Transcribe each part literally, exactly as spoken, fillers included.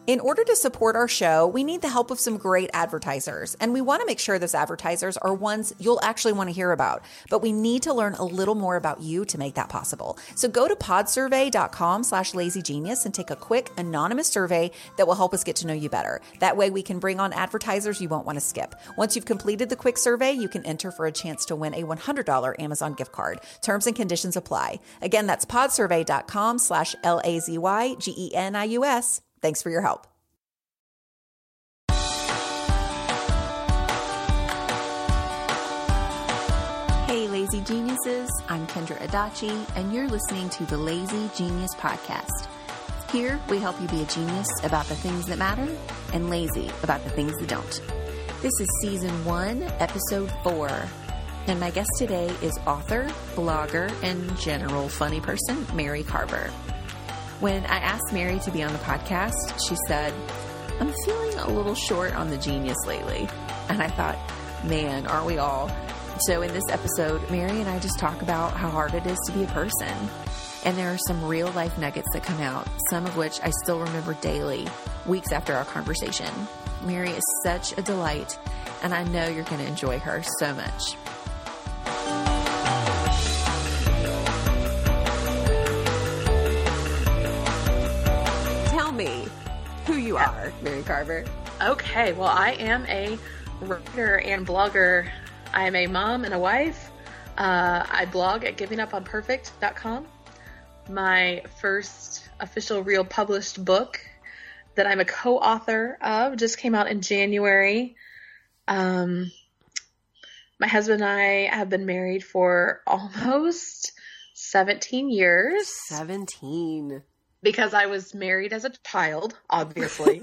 In order to support our show, we need the help of some great advertisers, and we want to make sure those advertisers are ones you'll actually want to hear about. But we need to learn a little more about you to make that possible. So go to podsurvey.com slash lazygenius and take a quick anonymous survey that will help us get to know you better. That way we can bring on advertisers you won't want to skip. Once you've completed the quick survey, you can enter for a chance to win a one hundred dollars Amazon gift card. Terms and conditions apply. Again, that's podsurvey.com slash L-A-Z-Y-G-E-N-I-U-S. Thanks for your help. Hey, Lazy Geniuses. I'm Kendra Adachi, and you're listening to the Lazy Genius Podcast. Here, we help you be a genius about the things that matter and lazy about the things that don't. This is Season one, Episode four. And my guest today is author, blogger, and general funny person, Mary Carver. When I asked Mary to be on the podcast, she said, I'm feeling a little short on the genius lately. And I thought, man, aren't we all? So in this episode, Mary and I just talk about how hard it is to be a person. And there are some real life nuggets that come out, some of which I still remember daily, weeks after our conversation. Mary is such a delight, and I know you're going to enjoy her so much. Me who you are, Mary Carver. Okay, well, I am a writer and blogger. I am a mom and a wife. Uh, I blog at giving up on perfect dot com. My first official real published book that I'm a co-author of just came out in January. Um, my husband and I have been married for almost seventeen years. seventeen Because I was married as a child, obviously.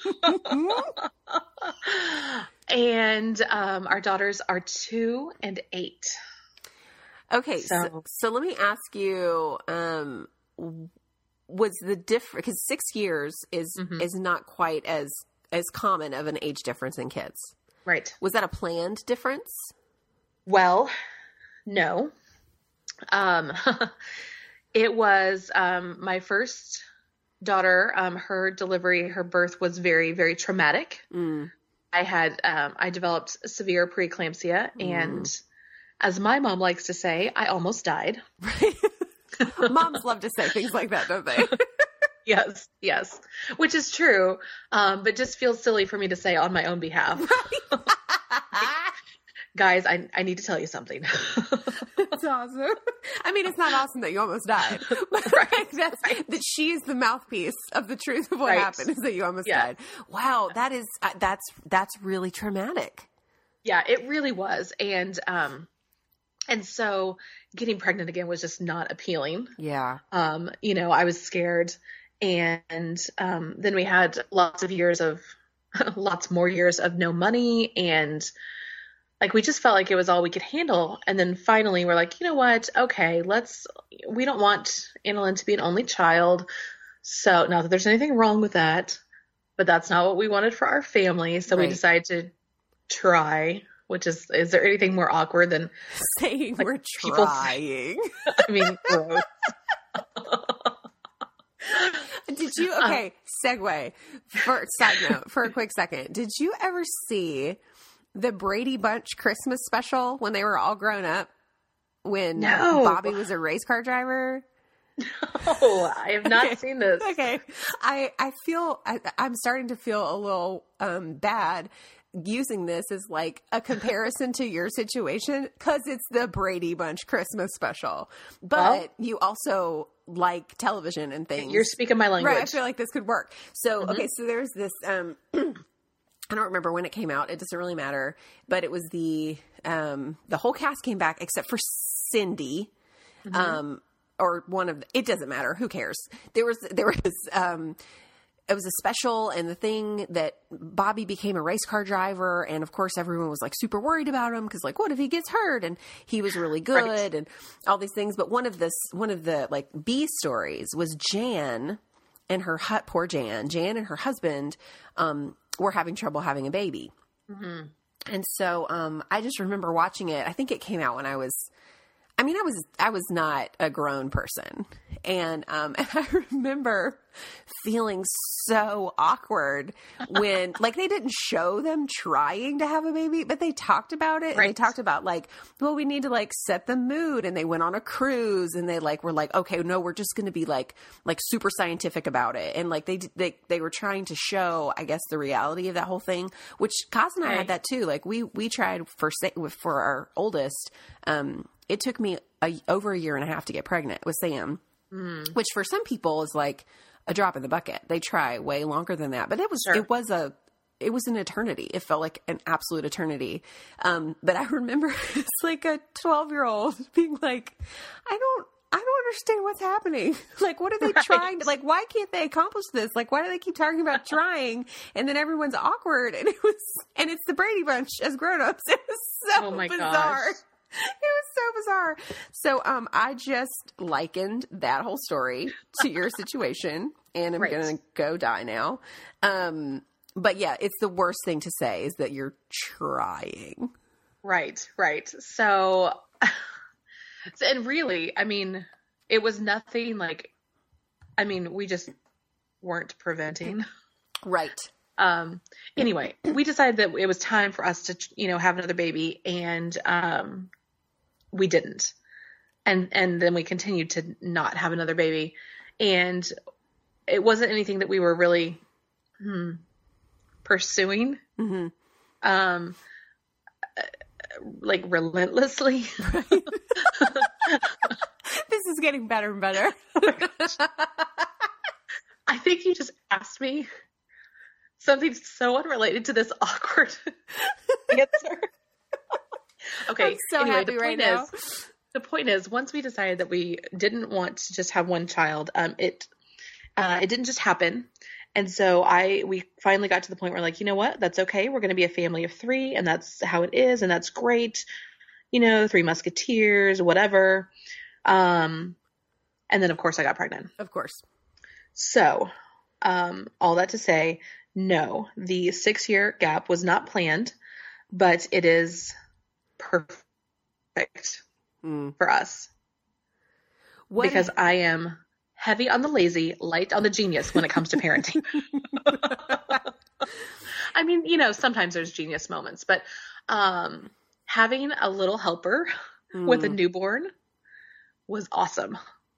And um, our daughters are two and eight. Okay, so, so, so let me ask you, um, was the difference, because six years is mm-hmm. is not quite as, as common of an age difference in kids. Right. Was that a planned difference? Well, no. Um It was um, my first daughter. Um, her delivery, her birth was very, very traumatic. Mm. I had, um, I developed severe preeclampsia, mm. and as my mom likes to say, I almost died. Right. Moms love to say things like that, don't they? Yes, yes, which is true, um, but just feels silly for me to say on my own behalf. Right. Guys, I I need to tell you something. That's awesome. I mean, it's not awesome that you almost died. But right, that's, right. That she is the mouthpiece of the truth of what right. happened is that you almost yeah. died. Wow, yeah. that is, uh, that's, that's really traumatic. Yeah, it really was. And, um, and so getting pregnant again was just not appealing. Yeah. Um, you know, I was scared. And, um, then we had lots of years of, lots more years of no money, and like, we just felt like it was all we could handle. And then finally we're like, you know what? Okay, let's, we don't want Annalyn to be an only child. So not that there's anything wrong with that, but that's not what we wanted for our family. So right. we decided to try, which is, is there anything more awkward than saying like, we're trying? I mean, gross. Did you, okay, segue, for side note, for a quick second. Did you ever see the Brady Bunch Christmas special when they were all grown up, when no. Bobby was a race car driver? No, I have not okay. seen this. Okay. I, I feel, I, I'm starting to feel a little um, bad using this as like a comparison to your situation, because it's the Brady Bunch Christmas special. But well, you also like television and things. You're speaking my language. Right. I feel like this could work. So, mm-hmm. okay. So there's this, um, I don't remember when it came out. It doesn't really matter. But it was the um, the whole cast came back except for Cindy, mm-hmm. um, or one of the, it doesn't matter. Who cares? There was there was um, it was a special, and the thing that Bobby became a race car driver, and of course everyone was like super worried about him because like, what if he gets hurt? And he was really good, right. and all these things. But one of this one of the like B stories was Jan and her hut. Poor Jan. Jan and her husband. Um, were having trouble having a baby. Mm-hmm. And so, um, I just remember watching it. I think it came out when I was, I mean, I was, I was not a grown person, And, um, and I remember feeling so awkward when, like, they didn't show them trying to have a baby, but they talked about it. Right. And they talked about, like, well, we need to, like, set the mood. And they went on a cruise and they, like, were like, okay, no, we're just going to be, like, like super scientific about it. And, like, they, they, they were trying to show, I guess, the reality of that whole thing, which Kaz and I right. had that too. Like, we, we tried for, for our oldest, um, it took me a, over a year and a half to get pregnant with Sam, mm. which for some people is like a drop in the bucket. They try way longer than that, but it was, sure. it was a, it was an eternity. It felt like an absolute eternity. Um, but I remember it's like a twelve year old being like, I don't, I don't understand what's happening. Like, what are they right. trying to, like, why can't they accomplish this? Like, why do they keep talking about trying? And then everyone's awkward. And it was, and it's the Brady Bunch as grown-ups. It was so oh my bizarre. Gosh. It was so bizarre. So, um, I just likened that whole story to your situation, and I'm right. going to go die now. Um, but yeah, it's the worst thing to say is that you're trying. Right, right. So, and really, I mean, it was nothing like, I mean, we just weren't preventing. Right. Um, anyway, we decided that it was time for us to, you know, have another baby, and, um, we didn't. And, and then we continued to not have another baby, and it wasn't anything that we were really, hmm, pursuing, mm-hmm. um, like relentlessly. Right. This is getting better and better. Oh my gosh. I think you just asked me something so unrelated to this awkward answer. Okay. I'm so anyway, happy the right point now. Is, the point is, once we decided that we didn't want to just have one child, um, it, uh, it didn't just happen. And so I, we finally got to the point where, like, you know what, that's okay. We're going to be a family of three, and that's how it is. And that's great. You know, three musketeers, whatever. Um, and then of course I got pregnant. Of course. So, um, all that to say, no, the six year gap was not planned, but it is perfect mm. for us what because is- I am heavy on the lazy, light on the genius when it comes to parenting. I mean, you know, sometimes there's genius moments, but, um, having a little helper mm. with a newborn was awesome.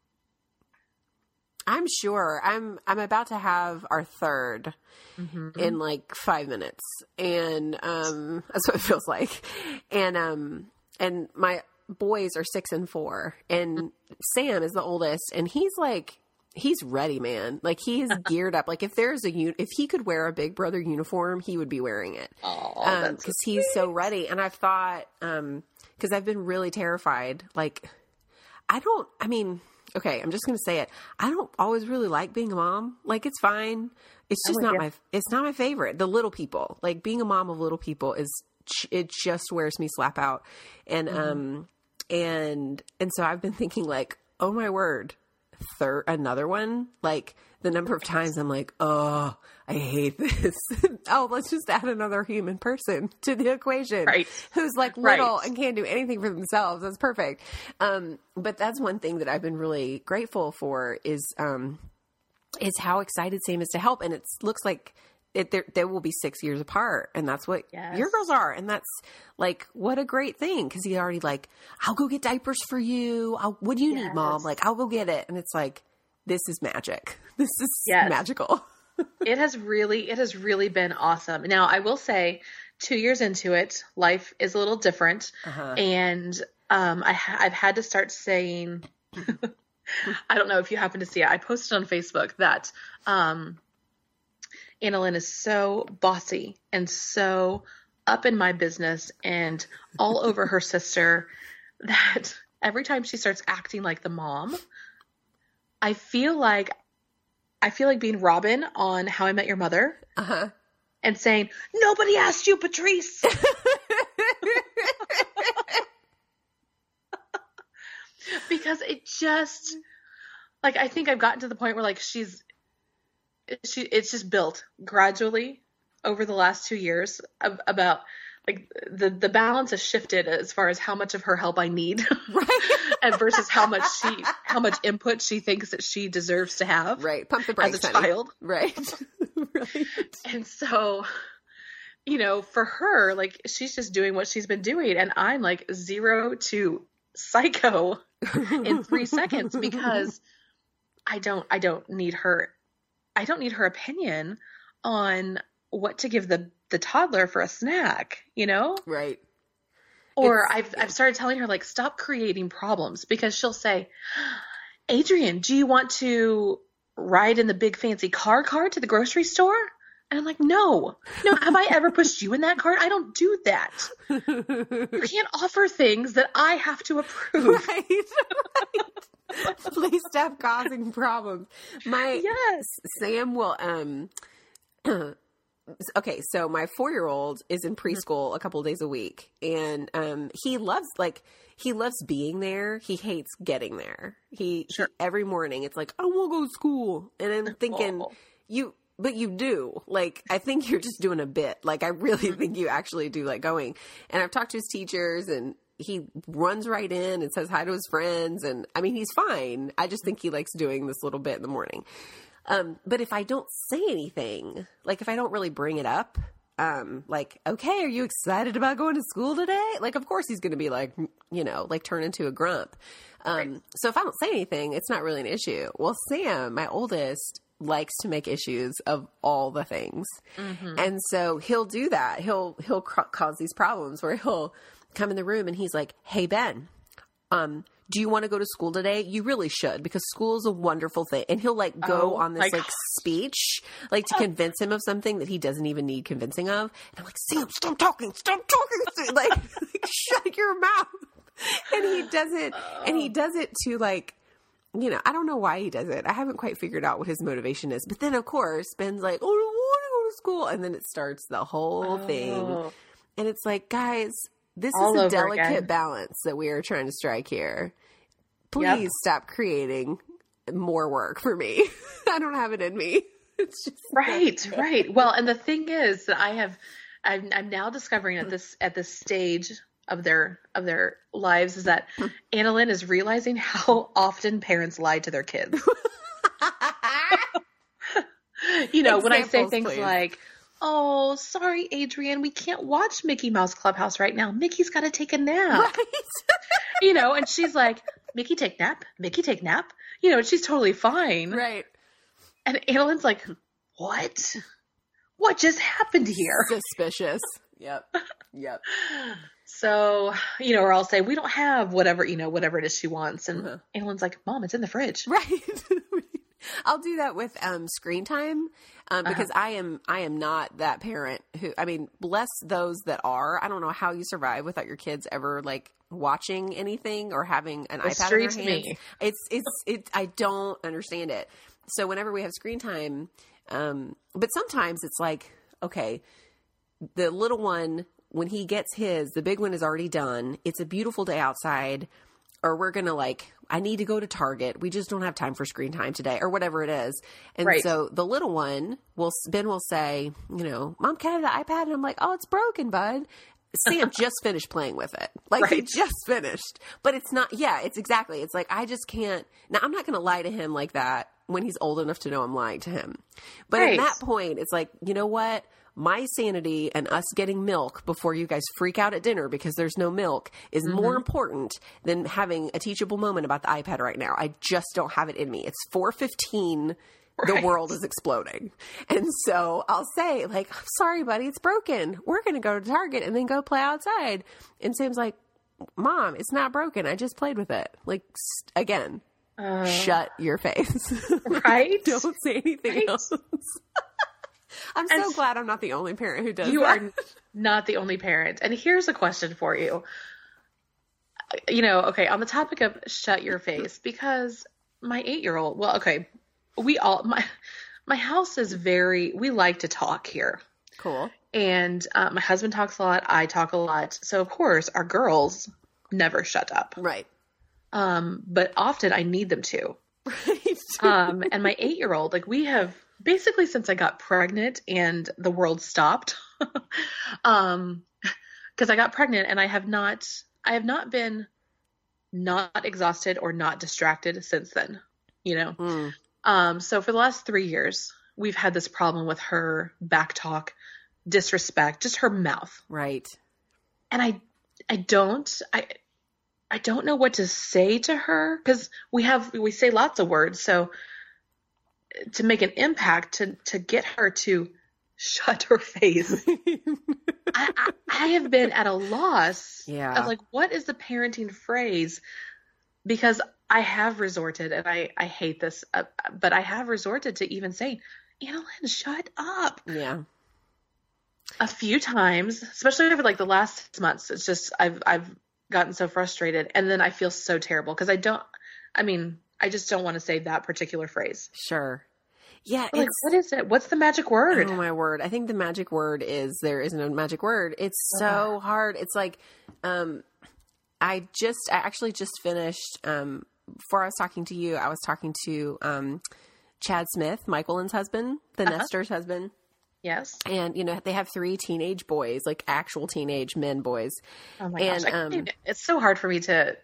I'm sure. I'm I'm about to have our third mm-hmm. in like five minutes. And um that's what it feels like. And um and my boys are six and four. And Sam is the oldest, and he's like he's ready, man. Like, he's geared up. Like, if there's a un- if he could wear a Big Brother uniform, he would be wearing it. Oh, um, because so he's so ready. And I've thought, um, because I've been really terrified. Like, I don't. I mean, okay, I'm just gonna say it. I don't always really like being a mom. Like, it's fine. It's just not my. It's not my favorite. The little people. Like, being a mom of little people is. It just wears me slap out. And mm-hmm. um, and and so I've been thinking, like, oh my word. Third, another one, like the number of times I'm like, oh, I hate this. Oh, let's just add another human person to the equation, right. who's like little right. and can't do anything for themselves. That's perfect. Um, but that's one thing that I've been really grateful for is, um, is how excited Sam is to help. And it looks like it, there, there will be six years apart, and that's what yes. your girls are. And that's like, what a great thing. Cause he already like, I'll go get diapers for you. I'll, what do you yes. need, Mom? Like, I'll go get it. And it's like, this is magic. This is yes. magical. It has really, it has really been awesome. Now, I will say, two years into it, life is a little different. Uh-huh. And, um, I, I've had to start saying, I don't know if you happen to see it. I posted on Facebook that, um, Annalyn is so bossy and so up in my business and all over her sister that every time she starts acting like the mom, I feel like I feel like being Robin on How I Met Your Mother uh-huh. and saying, nobody asked you, Patrice. Because it just, like, I think I've gotten to the point where, like, she's, She, it's just built gradually over the last two years about like the, the balance has shifted as far as how much of her help I need. Right. and versus how much she, how much input she thinks that she deserves to have. Right. Pump the brakes, as a honey. child. Right. Right. And so, you know, for her, like, she's just doing what she's been doing. And I'm like zero to psycho in three seconds because I don't, I don't need her, I don't need her opinion on what to give the, the toddler for a snack, you know? Right. Or It's- I've, I've started telling her, like, stop creating problems, because she'll say, Adrian, do you want to ride in the big fancy car cart to the grocery store? And I'm like, no, no. Have I ever pushed you in that cart? I don't do that. You can't offer things that I have to approve. Right. Right. Please stop causing problems. My Yes. Sam will um okay, so my four-year-old is in preschool a couple of days a week, and um he loves like he loves being there. He hates getting there. He, Sure. he every morning it's like, I don't want to go to school. And I'm thinking, Oh. you but you do. Like, I think you're just doing a bit. Like, I really think you actually do like going. And I've talked to his teachers, and he runs right in and says hi to his friends. And I mean, he's fine. I just think he likes doing this little bit in the morning. Um, but if I don't say anything, like if I don't really bring it up, um, like, okay, are you excited about going to school today? Like, of course he's going to be like, you know, like turn into a grump. Um, Right. so if I don't say anything, it's not really an issue. Well, Sam, my oldest, likes to make issues of all the things. Mm-hmm. And so he'll do that. He'll, he'll cr- cause these problems where he'll come in the room and he's like, hey, Ben, um, do you want to go to school today? You really should, because school is a wonderful thing. And he'll like go Oh, on my this like God. speech, like to convince him of something that he doesn't even need convincing of. And I'm like, Sam, stop talking, stop talking. Like, like shut your mouth. And he does it, and he does it to like, you know, I don't know why he does it. I haven't quite figured out what his motivation is. But then, of course, Ben's like, oh, I don't want to go to school. And then it starts the whole thing. Oh. And it's like, guys, this All is a over delicate again. balance that we are trying to strike here. Please Yep. stop creating more work for me. I don't have it in me. It's just Right, right. Well, and the thing is that I have, I'm, I'm now discovering at this at this stage of their of their lives is that Annalyn is realizing how often parents lie to their kids. You know, when I say Examples, things please. like, "Oh, sorry, Adrian, we can't watch Mickey Mouse Clubhouse right now. Mickey's got to take a nap." Right. You know, and she's like, "Mickey take nap? Mickey take nap?" You know, and she's totally fine. Right. And Annalyn's like, "What? What just happened here?" Suspicious. Yep. Yep. So, you know, or I'll say, "We don't have whatever, you know, whatever it is she wants." And Uh-huh. Annalyn's like, "Mom, it's in the fridge." Right. I'll do that with um, screen time um, because Uh-huh. I am I am not that parent who, I mean, bless those that are. I don't know how you survive without your kids ever like watching anything or having an The iPad in streets their hands. me. It's it's it. I don't understand it. So whenever we have screen time, um, but sometimes it's like, okay, the little one, when he gets his, the big one is already done. It's a beautiful day outside. Or we're going to like, I need to go to Target. We just don't have time for screen time today or whatever it is. And Right. so the little one will, Ben will say, you know, Mom, can I have the iPad? And I'm like, oh, it's broken, bud. Sam just finished playing with it. Like he Right. just finished, but it's not, yeah, it's exactly. It's like, I just can't, now I'm not going to lie to him like that when he's old enough to know I'm lying to him. But Right. at that point, it's like, you know what? My sanity and us getting milk before you guys freak out at dinner because there's no milk is Mm-hmm. more important than having a teachable moment about the iPad right now. I just don't have it in me. It's four fifteen. The Right. world is exploding. And so I'll say like, I'm sorry, buddy, it's broken. We're going to go to Target and then go play outside. And Sam's like, Mom, it's not broken. I just played with it. Like, st- again, Uh, shut your face. Right? Don't say anything Right. else. I'm so And- glad I'm not the only parent who does You that. are not the only parent. And here's a question for you. You know, okay, on the topic of shut your face, because my eight-year-old, well, okay, we all, my, my house is very, we like to talk here. Cool. And uh, my husband talks a lot. I talk a lot. So, of course, our girls never shut up. Right. Um, but often I need them to. Right. Um, and my eight-year-old, like we have basically since I got pregnant and the world stopped, um, because I got pregnant and I have not, I have not been not exhausted or not distracted since then, you know? Mm. Um, so for the last three years, we've had this problem with her back talk, disrespect, just her mouth. Right. And I, I don't, I, I don't know what to say to her, because we have, we say lots of words. So to make an impact, to, to get her to shut her face, I, I, I have been at a loss Yeah. of like, what is the parenting phrase? Because I have resorted, and I, I hate this, uh, but I have resorted to even saying, Annalyn, shut up. Yeah. A few times, especially over like the last six months. It's just, I've, I've gotten so frustrated, and then I feel so terrible because I don't, I mean, I just don't want to say that particular phrase. Sure. Yeah. Like, It's, what is it? What's the magic word? oh my word. I think the magic word is there isn't a magic word. It's so hard. It's like, um, I just, I actually just finished, um, before I was talking to you, I was talking to, um, Chad Smith, Michaelin's husband, the Uh-huh. Nestor's husband. Yes. And, you know, they have three teenage boys, like actual teenage men boys. Oh my And, gosh. I can't um, even- it's so hard for me to,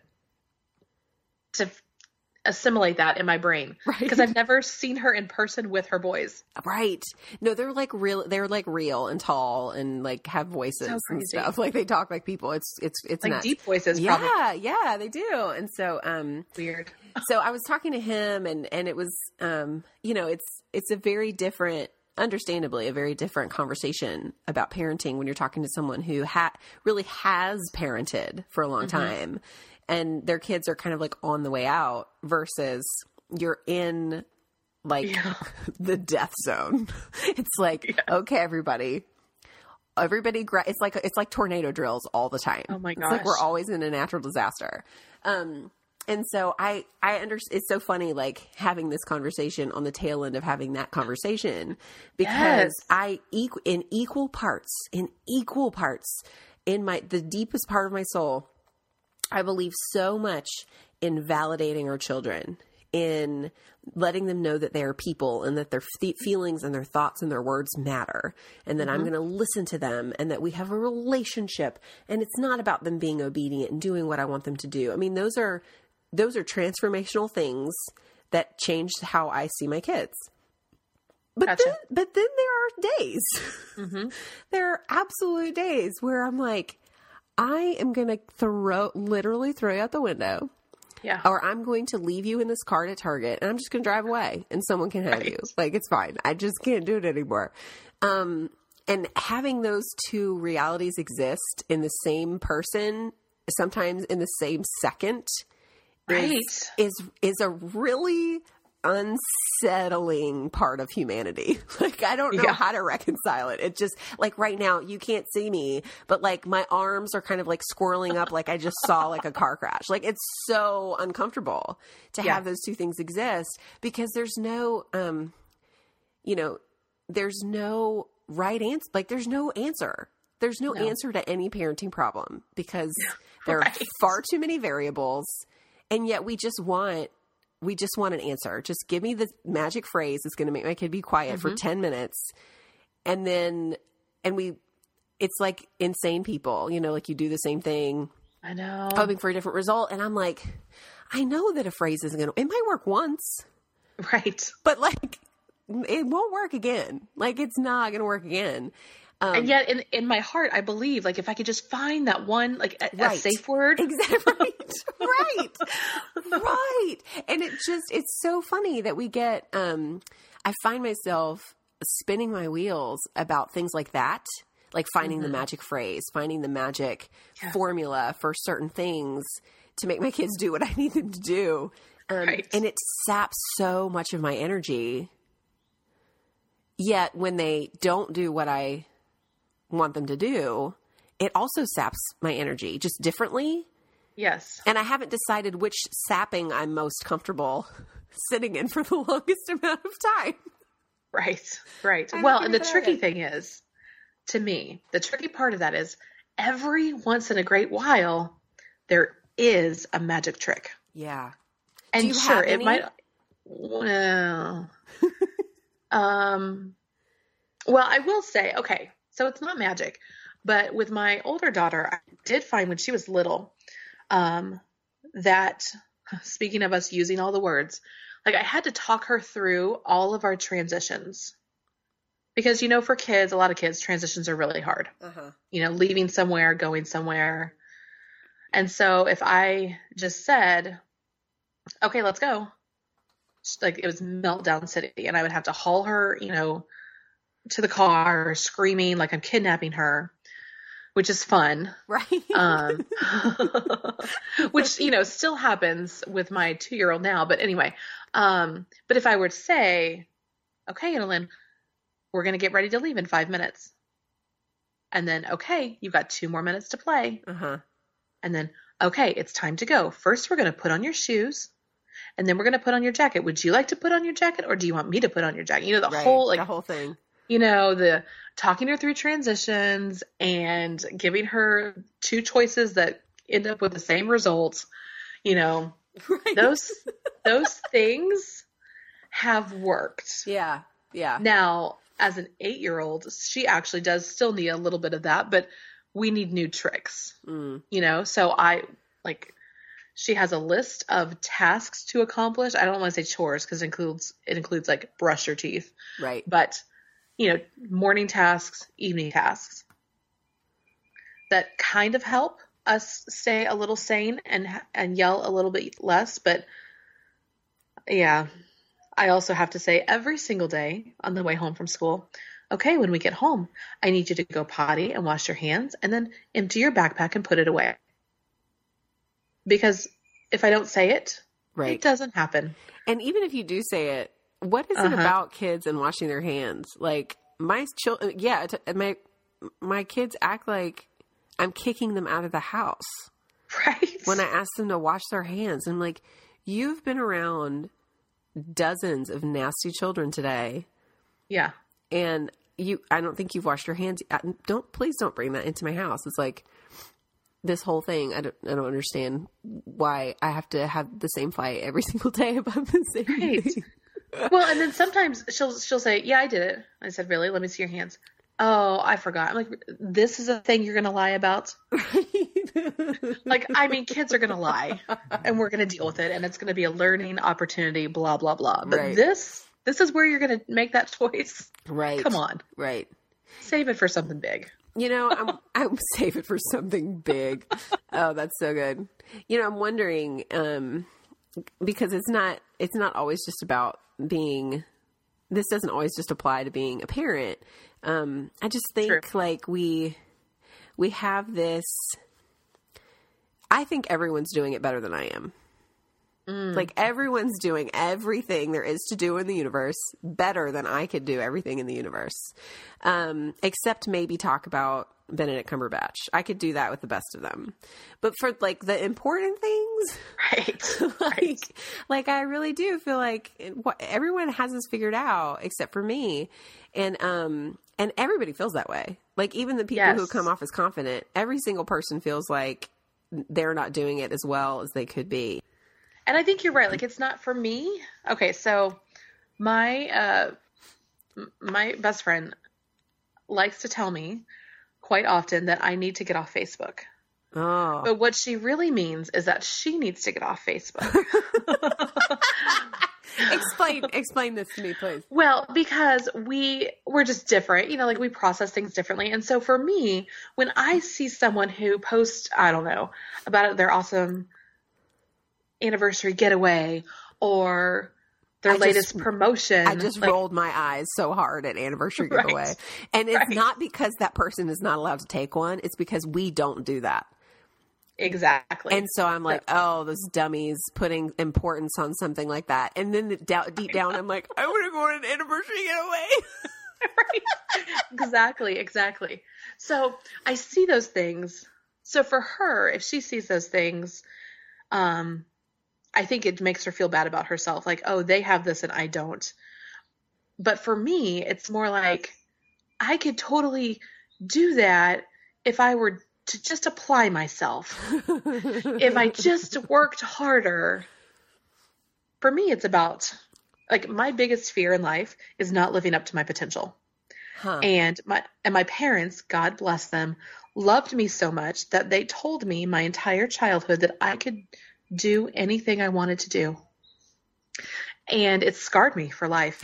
to assimilate that in my brain. Right. Because I've never seen her in person with her boys. Right. No, they're like real, they're like real and tall and like have voices So and crazy. stuff. Like they talk like people. It's, it's, it's Like nuts. deep voices, Yeah. probably. Yeah, they do. And so, um, Weird. so I was talking to him and, and it was, um, you know, it's, it's a very different, understandably, a very different conversation about parenting when you're talking to someone who ha- really has parented for a long Mm-hmm. time and their kids are kind of like on the way out versus you're in like Yeah. the death zone. It's like, okay, everybody, everybody, gra- it's like, it's like tornado drills all the time. Oh my It's like we're gosh. always in a natural disaster. Um, And so I, I understand. It's so funny, like having this conversation on the tail end of having that conversation, because Yes. I equal in equal parts, in equal parts, in my the deepest part of my soul, I believe so much in validating our children, in letting them know that they are people and that their fe- feelings and their thoughts and their words matter, and that I'm going to listen to them, and that we have a relationship, and it's not about them being obedient and doing what I want them to do. I mean, those are those are transformational things that changed how I see my kids. But Gotcha. then, but then there are days, there are absolute days where I'm like, I am going to throw, literally throw you out the window, Yeah. or I'm going to leave you in this cart at Target and I'm just going to drive away and someone can have Right. you. Like, it's fine. I just can't do it anymore. Um, and having those two realities exist in the same person, sometimes in the same second, Right. is, is, is a really unsettling part of humanity. Like, I don't know Yeah. how to reconcile it. It just, like, right now you can't see me, but like my arms are kind of like swirling up like I just saw like a car crash. Like, it's so uncomfortable to Yeah. have those two things exist, because there's no, um, you know, there's no right answer. Like, there's no answer. There's no, No. answer to any parenting problem, because there Right. are far too many variables. And yet we just want, we just want an answer. Just give me the magic phrase that's going to make my kid be quiet for ten minutes. And then, and we, it's like insane people, you know, like you do the same thing, I know. hoping for a different result. And I'm like, I know that a phrase isn't going to, it might work once, Right. but like, it won't work again. Like, it's not going to work again. Um, And yet in, in my heart, I believe, like, if I could just find that one, like a, a Right. safe word. Exactly. Right. Right. Right. And it just, it's so funny that we get, um, I find myself spinning my wheels about things like that, like finding the magic phrase, finding the magic Yeah. formula for certain things to make my kids do what I need them to do. Um, Right. And it saps so much of my energy. Yet when they don't do what I want them to do, it also saps my energy, just differently. Yes. And I haven't decided which sapping I'm most comfortable sitting in for the longest amount of time. Right. Right. I Well, haven't and the figured tricky it out. thing is, to me, the tricky part of that is every once in a great while, there is a magic trick. Yeah. And you sure, have it any? might, well, um, well, I will say, okay, so it's not magic, but with my older daughter, I did find when she was little, um, that, speaking of us using all the words, like I had to talk her through all of our transitions. Because, you know, for kids, a lot of kids, transitions are really hard. Uh-huh. You know, leaving somewhere, going somewhere. And so if I just said, okay, let's go. Like it was meltdown city, and I would have to haul her, you know, to the car screaming like I'm kidnapping her, which is fun. Right. Um, which, you know, still happens with my two-year-old now. But anyway, um, but if I were to say, okay, Annalyn, we're going to get ready to leave in five minutes. And then, okay, you've got two more minutes to play. Uh-huh. And then, okay, it's time to go. First, we're going to put on your shoes. And then we're going to put on your jacket. Would you like to put on your jacket, or do you want me to put on your jacket? You know, the right, whole, like, the whole thing. You know, the talking her through transitions and giving her two choices that end up with the same results. You know, right. those, those things have worked. Yeah. Yeah. Now, as an eight-year-old, she actually does still need a little bit of that, but we need new tricks, mm. you know? So I, like, she has a list of tasks to accomplish. I don't want to say chores because it includes, it includes like brush your teeth. Right. But, you know, morning tasks, evening tasks that kind of help us stay a little sane and, and yell a little bit less. But yeah, I also have to say every single day on the way home from school, okay, when we get home, I need you to go potty and wash your hands and then empty your backpack and put it away. Because if I don't say it, right. it doesn't happen. And even if you do say it, what is uh-huh. it about kids and washing their hands? Like my children, yeah, my my kids act like I'm kicking them out of the house. Right. When I ask them to wash their hands, I'm like, you've been around dozens of nasty children today. Yeah. And you, I don't think you've washed your hands. Don't, please don't bring that into my house. It's like, this whole thing, I don't, I don't understand why I have to have the same fight every single day about the same right. thing. Well, and then sometimes she'll she'll say, "Yeah, I did it." I said, "Really? Let me see your hands." Oh, I forgot. I'm like, "This is a thing you're going to lie about?" Like, I mean, kids are going to lie, and we're going to deal with it, and it's going to be a learning opportunity. Blah blah blah. But right. this this is where you're going to make that choice. Right. Come on. Right. Save it for something big. You know, I'm I'm save it for something big. Oh, that's so good. You know, I'm wondering um, because it's not it's not always just about being. This doesn't always just apply to being a parent. Um, I just think True. like we we have this. I think everyone's doing it better than I am. Mm. Like everyone's doing everything there is to do in the universe better than I could do everything in the universe. Um, except maybe talk about Benedict Cumberbatch. I could do that with the best of them. But for like the important things, right? like, right. like I really do feel like it, what, everyone has this figured out except for me. And, um, and everybody feels that way. Like even the people yes. who come off as confident, every single person feels like they're not doing it as well as they could be. And I think you're right. Like, it's not for me. Okay. So my, uh, my best friend likes to tell me quite often that I need to get off Facebook. Oh. But what she really means is that she needs to get off Facebook. explain, explain this to me, please. Well, because we, we're just different, you know, like we process things differently. And so for me, when I see someone who posts, I don't know, about their awesome anniversary getaway or their I latest just, promotion. I just like, rolled my eyes so hard at anniversary giveaway. Right, and it's right. not because that person is not allowed to take one. It's because we don't do that. Exactly. And so I'm like, oh, those dummies putting importance on something like that. And then the, deep down, I'm like, I want to go on an anniversary getaway. Right. Exactly. Exactly. So I see those things. So for her, if she sees those things, um, I think it makes her feel bad about herself. Like, oh, they have this and I don't. But for me, it's more like I could totally do that if I were to just apply myself. If I just worked harder. For me, it's about, like, my biggest fear in life is not living up to my potential. Huh. And my and my parents, God bless them, loved me so much that they told me my entire childhood that I could do anything I wanted to do. And it scarred me for life.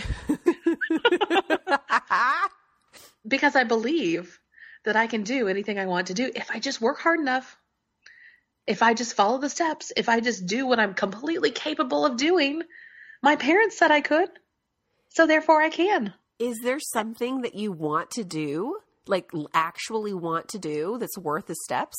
Because I believe that I can do anything I want to do if I just work hard enough. If I just follow the steps, if I just do what I'm completely capable of doing. My parents said I could, so therefore I can. Is there something that you want to do, like actually want to do, that's worth the steps?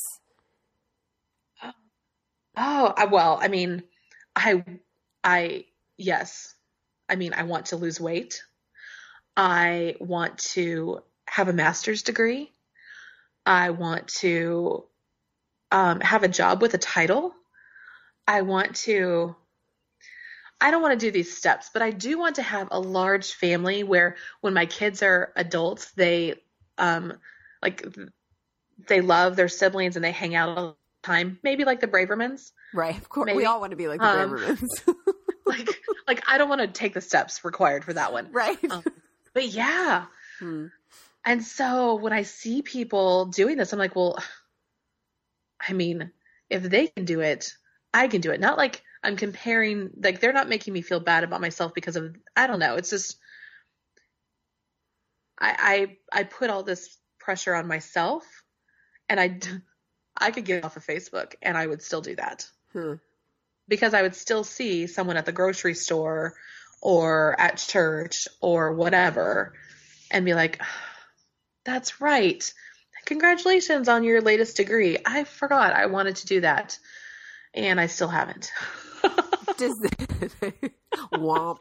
Oh, I, well, I mean, I, I, yes. I mean, I want to lose weight. I want to have a master's degree. I want to um, have a job with a title. I want to, I don't want to do these steps, but I do want to have a large family where when my kids are adults, they, um, like, they love their siblings and they hang out all the time. Maybe like the Bravermans. Right. Of course. Maybe. We all want to be like the Um, Bravermans. like, like I don't want to take the steps required for that one. Right. Um, but yeah. Hmm. And so when I see people doing this, I'm like, well, I mean, if they can do it, I can do it. Not like I'm comparing, like they're not making me feel bad about myself because of, I don't know. It's just, I, I, I put all this pressure on myself and I, I could get off of Facebook and I would still do that. Hmm. Because I would still see someone at the grocery store or at church or whatever and be like, that's right. Congratulations on your latest degree. I forgot I wanted to do that. And I still haven't. Does womp.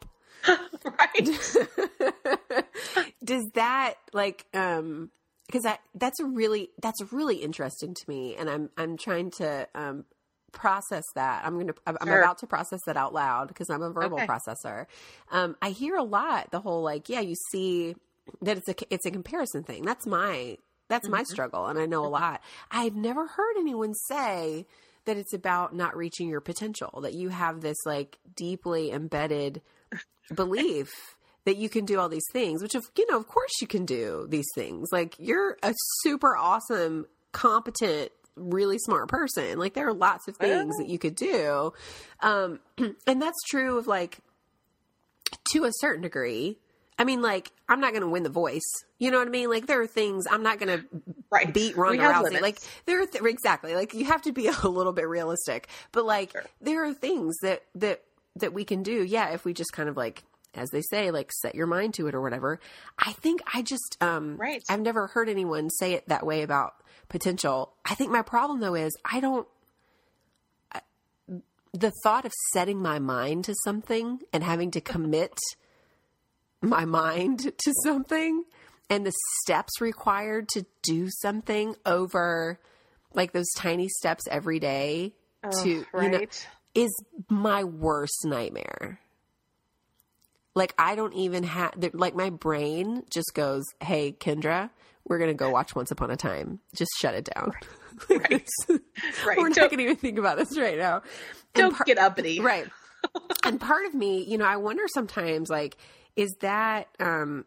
Right. Does that like, um, cause I, that's a really, that's really interesting to me. And I'm, I'm trying to, um, process that. I'm going to, I'm Sure. about to process that out loud because I'm a verbal Okay. processor. Um, I hear a lot, the whole, like, yeah, you see that it's a, it's a comparison thing. That's my, that's my struggle. And I know a lot. I've never heard anyone say that it's about not reaching your potential, that you have this like deeply embedded belief that you can do all these things, which, if, you know, of course you can do these things. Like, you're a super awesome, competent, really smart person. Like, there are lots of things that you could do. Um, and that's true of like, to a certain degree. I mean, like, I'm not going to win The Voice. You know what I mean? Like, there are things I'm not going to Right. beat We Ronda have Rousey. limits. Like, there are th- exactly, like, you have to be a little bit realistic, but like, Sure. there are things that, that, that we can do. Yeah. If we just kind of like, as they say, like, set your mind to it or whatever. I think I just, um, Right. I've never heard anyone say it that way about potential. I think my problem though is I don't, I, the thought of setting my mind to something and having to commit my mind to something and the steps required to do something over like those tiny steps every day to, right. you know, is my worst nightmare. Like, I don't even have, like, my brain just goes, hey, Kendra, we're going to go watch Once Upon a Time. Just shut it down. Right. Right. We're not Don't- going to even think about this right now. And Don't par- get uppity. Right. And part of me, you know, I wonder sometimes, like, is that, um,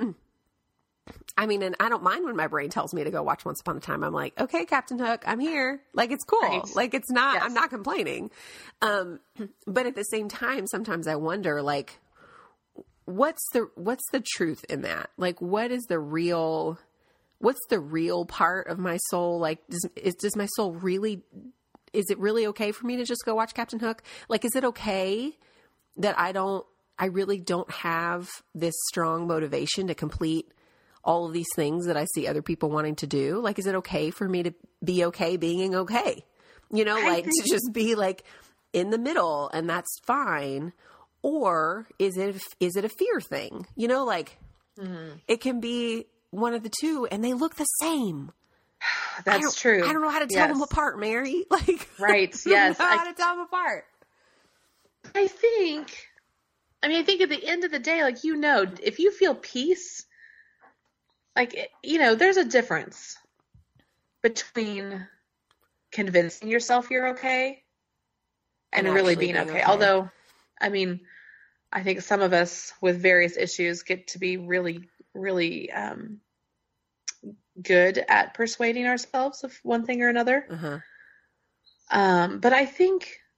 I mean, and I don't mind when my brain tells me to go watch Once Upon a Time. I'm like, okay, Captain Hook, I'm here. Like, it's cool. Right. Like, it's not, Yes. I'm not complaining. Um, but at the same time, sometimes I wonder, like, what's the, what's the truth in that? Like, what is the real, what's the real part of my soul? Like, does, is, does my soul really, is it really okay for me to just go watch Captain Hook? Like, is it okay that I don't, I really don't have this strong motivation to complete all of these things that I see other people wanting to do? Like, is it okay for me to be okay being okay? You know, I like think- to just be like in the middle and that's fine. Or is it, is it a fear thing? You know, like Mm-hmm. it can be one of the two and they look the same. I That's don't- true. I don't know how to tell Yes. them apart, Mary. Like, Right. I don't Yes. know I- how to tell them apart. I think, I mean, I think at the end of the day, like, you know, if you feel peace, like, you know, there's a difference between convincing yourself you're okay and, And really actually being being okay. okay. Although, I mean, I think some of us with various issues get to be really, really um, good at persuading ourselves of one thing or another. Uh-huh. Um, but I think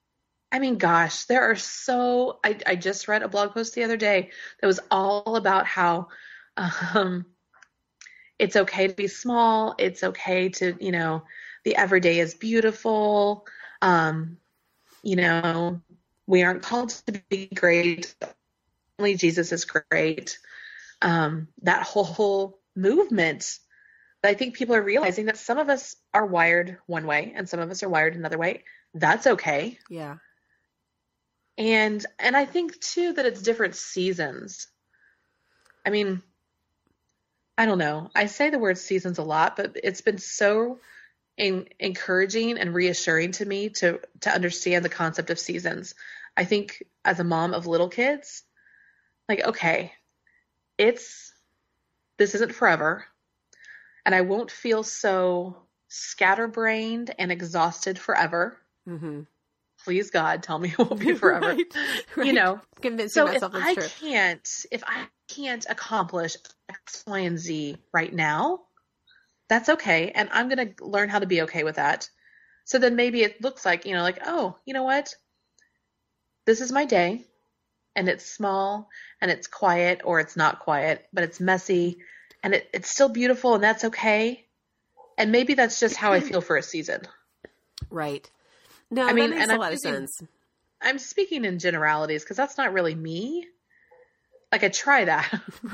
I mean, gosh, there are so, I, I just read a blog post the other day that was all about how, um, it's okay to be small. It's okay to, you know, the everyday is beautiful. Um, you know, we aren't called to be great. Only Jesus is great. Um, that whole, whole movement. I think people are realizing that some of us are wired one way and some of us are wired another way. That's okay. Yeah. And, and I think too that it's different seasons. I mean, I don't know. I say the word seasons a lot, but it's been so in, encouraging and reassuring to me to, to understand the concept of seasons. I think as a mom of little kids, like, okay, it's, this isn't forever. And I won't feel so scatterbrained and exhausted forever. Mm-hmm. Please, God, tell me it won't be forever. right, right. You know, convincing so myself if it's I true. can't, if I can't accomplish X, Y, and Z right now, that's okay. And I'm going to learn how to be okay with that. So then maybe it looks like, you know, like, oh, you know what? This is my day and it's small and it's quiet or it's not quiet, but it's messy and it, it's still beautiful and that's okay. And maybe that's just how I feel for a season. Right. No, I mean, that makes and a I'm lot speaking, of sense. I'm speaking in generalities because that's not really me. Like I try that.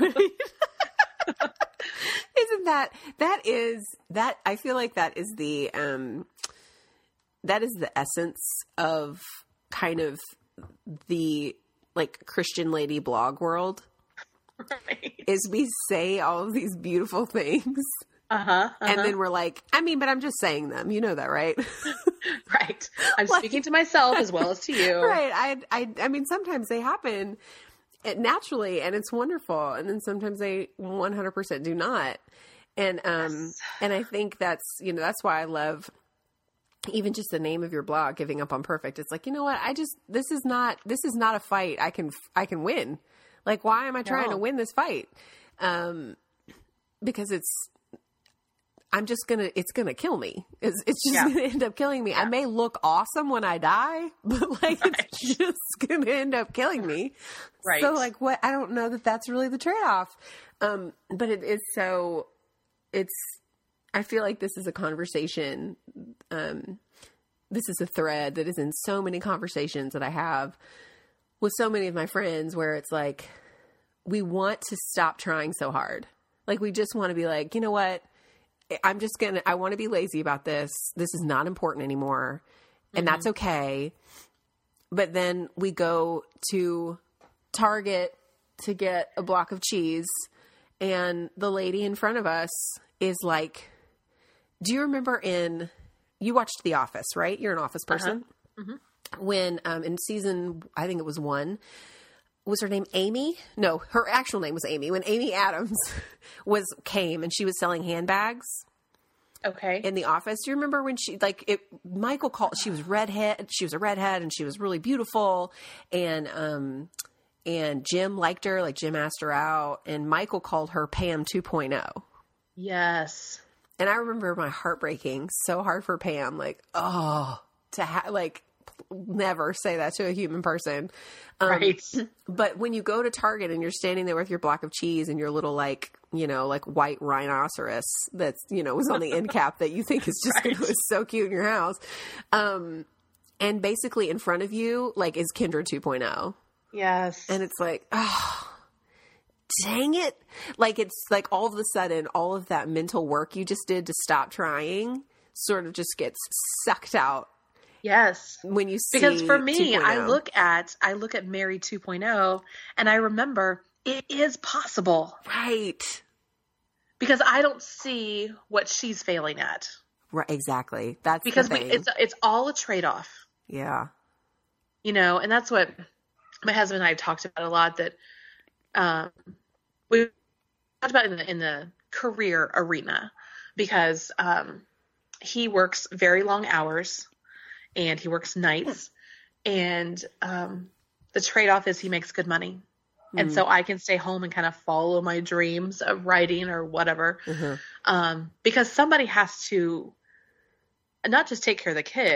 Isn't that, that is, that, I feel like that is the, um, that is the essence of kind of the like Christian lady blog world. Right. Is we say all of these beautiful things. Uh-huh, uh-huh. And then we're like, I mean, but I'm just saying them. You know that, right? Right. I'm Like- speaking to myself as well as to you. Right. I, I, I mean, sometimes they happen naturally and it's wonderful. And then sometimes they one hundred percent do not. And, um, Yes. and I think that's, you know, that's why I love even just the name of your blog, Giving Up on Perfect. It's like, you know what? I just, this is not, this is not a fight I can, I can win. Like, why am I trying No. to win this fight? Um, because it's, I'm just gonna, it's gonna kill me. It's, it's just Yeah. gonna end up killing me. I may look awesome when I die, but like, Right. it's just gonna end up killing me. Right. So like, what, I don't know that that's really the trade-off. Um, but it is so, it's, I feel like this is a conversation. Um, this is a thread that is in so many conversations that I have with so many of my friends where it's like, we want to stop trying so hard. Like, we just want to be like, you know what? I'm just going to, I want to be lazy about this. This is not important anymore. And mm-hmm. that's okay. But then we go to Target to get a block of cheese and the lady in front of us is like, do you remember in, you watched The Office, right? You're an Office person. Uh-huh. Mm-hmm. When, um, in season, I think it was one, was her name Amy? No, her actual name was Amy. When Amy Adams was, came and she was selling handbags. Okay. In the office. Do you remember when she, like, it, Michael called, she was redhead, she was a redhead and she was really beautiful. And, um, and Jim liked her, like Jim asked her out and Michael called her Pam two point oh. Yes. And I remember my heart breaking so hard for Pam, like, oh, to have, like, never say that to a human person. Um, Right. But when you go to Target and you're standing there with your block of cheese and your little, like, you know, like white rhinoceros that's, you know, was on the end cap that you think is just Right. gonna, is so cute in your house. Um, and basically in front of you, like, is Kindred two point oh. Yes. And it's like, oh, dang it. Like, it's like all of a sudden, all of that mental work you just did to stop trying sort of just gets sucked out. Yes. When you see Because for me, two point oh. I look at, I look at Mary two point oh and I remember it is possible. Right. Because I don't see what she's failing at. Right. Exactly. That's Because the we, thing. it's, it's all a trade-off. Yeah. You know, and that's what my husband and I have talked about a lot, that um, we talked about in the, in the career arena, because um, he works very long hours and he works nights, and um, the trade-off is he makes good money. Mm. And so I can stay home and kind of follow my dreams of writing or whatever. Mm-hmm. Um, because somebody has to not just take care of the kids,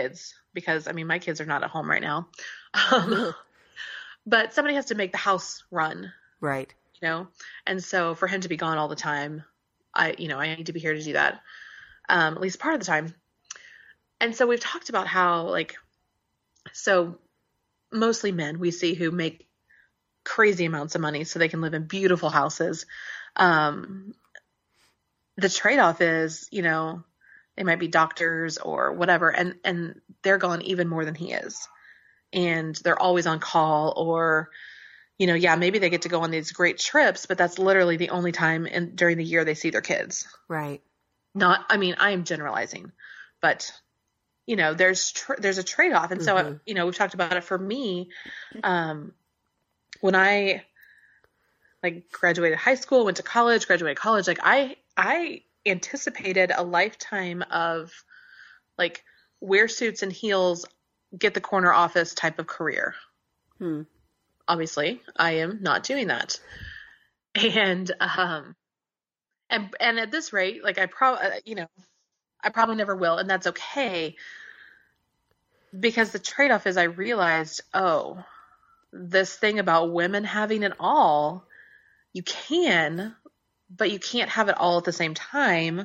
because I mean, my kids are not at home right now. Um, but somebody has to make the house run. Right. You know? And so for him to be gone all the time, I, you know, I need to be here to do that. Um, at least part of the time. And so we've talked about how, like, so mostly men we see who make crazy amounts of money so they can live in beautiful houses. Um, the trade-off is, you know, they might be doctors or whatever, and, and they're gone even more than he is. And they're always on call, or, you know, yeah, maybe they get to go on these great trips, but that's literally the only time in, during the year they see their kids. Right. Not, I mean, I am generalizing, but you know, there's, tr- there's a trade-off. And mm-hmm. so, you know, we've talked about it for me. Um, when I like graduated high school, went to college, graduated college, like I, I anticipated a lifetime of like wear suits and heels, get the corner office type of career. Hmm. Obviously I am not doing that. And, um, and, and at this rate, like I probably, you know, I probably never will. And that's okay. Because the trade-off is I realized, oh, this thing about women having it all, you can, but you can't have it all at the same time.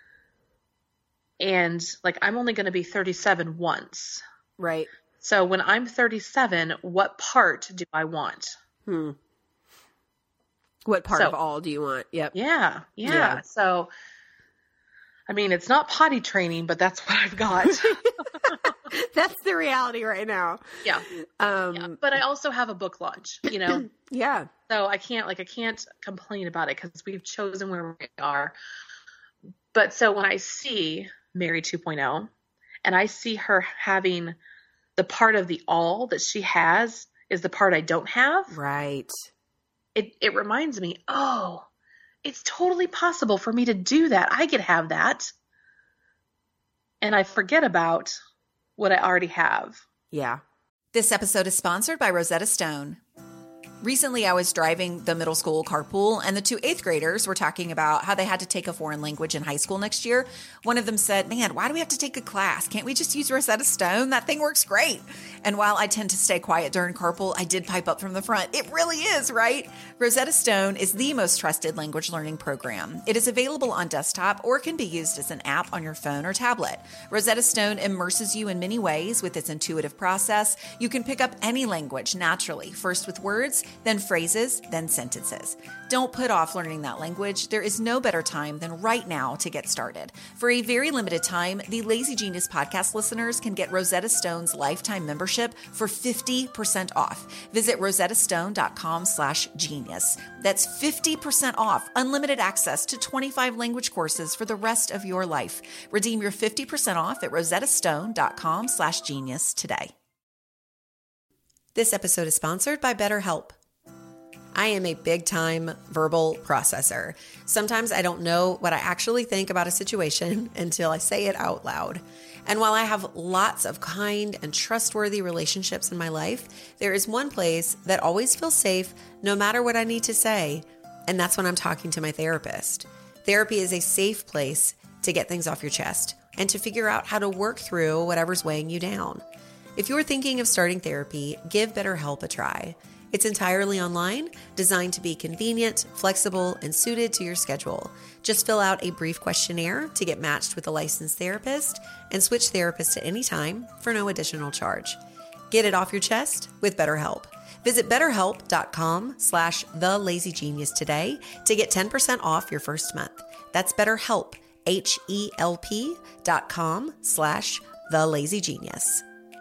And like, I'm only going to be thirty-seven once. Right. So when I'm thirty-seven, what part do I want? Hmm. What part so, of all do you want? Yep. Yeah, yeah. Yeah. So, I mean, it's not potty training, but that's what I've got. That's the reality right now. Yeah. Um, yeah. But I also have a book launch, you know? Yeah. So I can't, like, I can't complain about it because we've chosen where we are. But so when I see Mary two point oh and I see her having the part of the all that she has is the part I don't have. Right. It, it reminds me, oh, it's totally possible for me to do that. I could have that. And I forget about what I already have. Yeah. This episode is sponsored by Rosetta Stone. Recently, I was driving the middle school carpool, and the two eighth graders were talking about how they had to take a foreign language in high school next year. One of them said, man, why do we have to take a class? Can't we just use Rosetta Stone? That thing works great. And while I tend to stay quiet during carpool, I did pipe up from the front. It really is, right? Rosetta Stone is the most trusted language learning program. It is available on desktop or can be used as an app on your phone or tablet. Rosetta Stone immerses you in many ways with its intuitive process. You can pick up any language naturally, first with words, then phrases, then sentences. Don't put off learning that language. There is no better time than right now to get started. For a very limited time, the Lazy Genius podcast listeners can get Rosetta Stone's lifetime membership for fifty percent off. Visit rosettastone.com slash genius. That's fifty percent off, unlimited access to twenty-five language courses for the rest of your life. Redeem your fifty percent off at rosettastone.com slash genius today. This episode is sponsored by BetterHelp. I am a big-time verbal processor. Sometimes I don't know what I actually think about a situation until I say it out loud. And while I have lots of kind and trustworthy relationships in my life, there is one place that always feels safe no matter what I need to say, and that's when I'm talking to my therapist. Therapy is a safe place to get things off your chest and to figure out how to work through whatever's weighing you down. If you're thinking of starting therapy, give BetterHelp a try. It's entirely online, designed to be convenient, flexible, and suited to your schedule. Just fill out a brief questionnaire to get matched with a licensed therapist and switch therapists at any time for no additional charge. Get it off your chest with BetterHelp. Visit betterhelp.com slash thelazygenius today to get ten percent off your first month. That's BetterHelp, H-E-L-P dot com slash thelazygenius.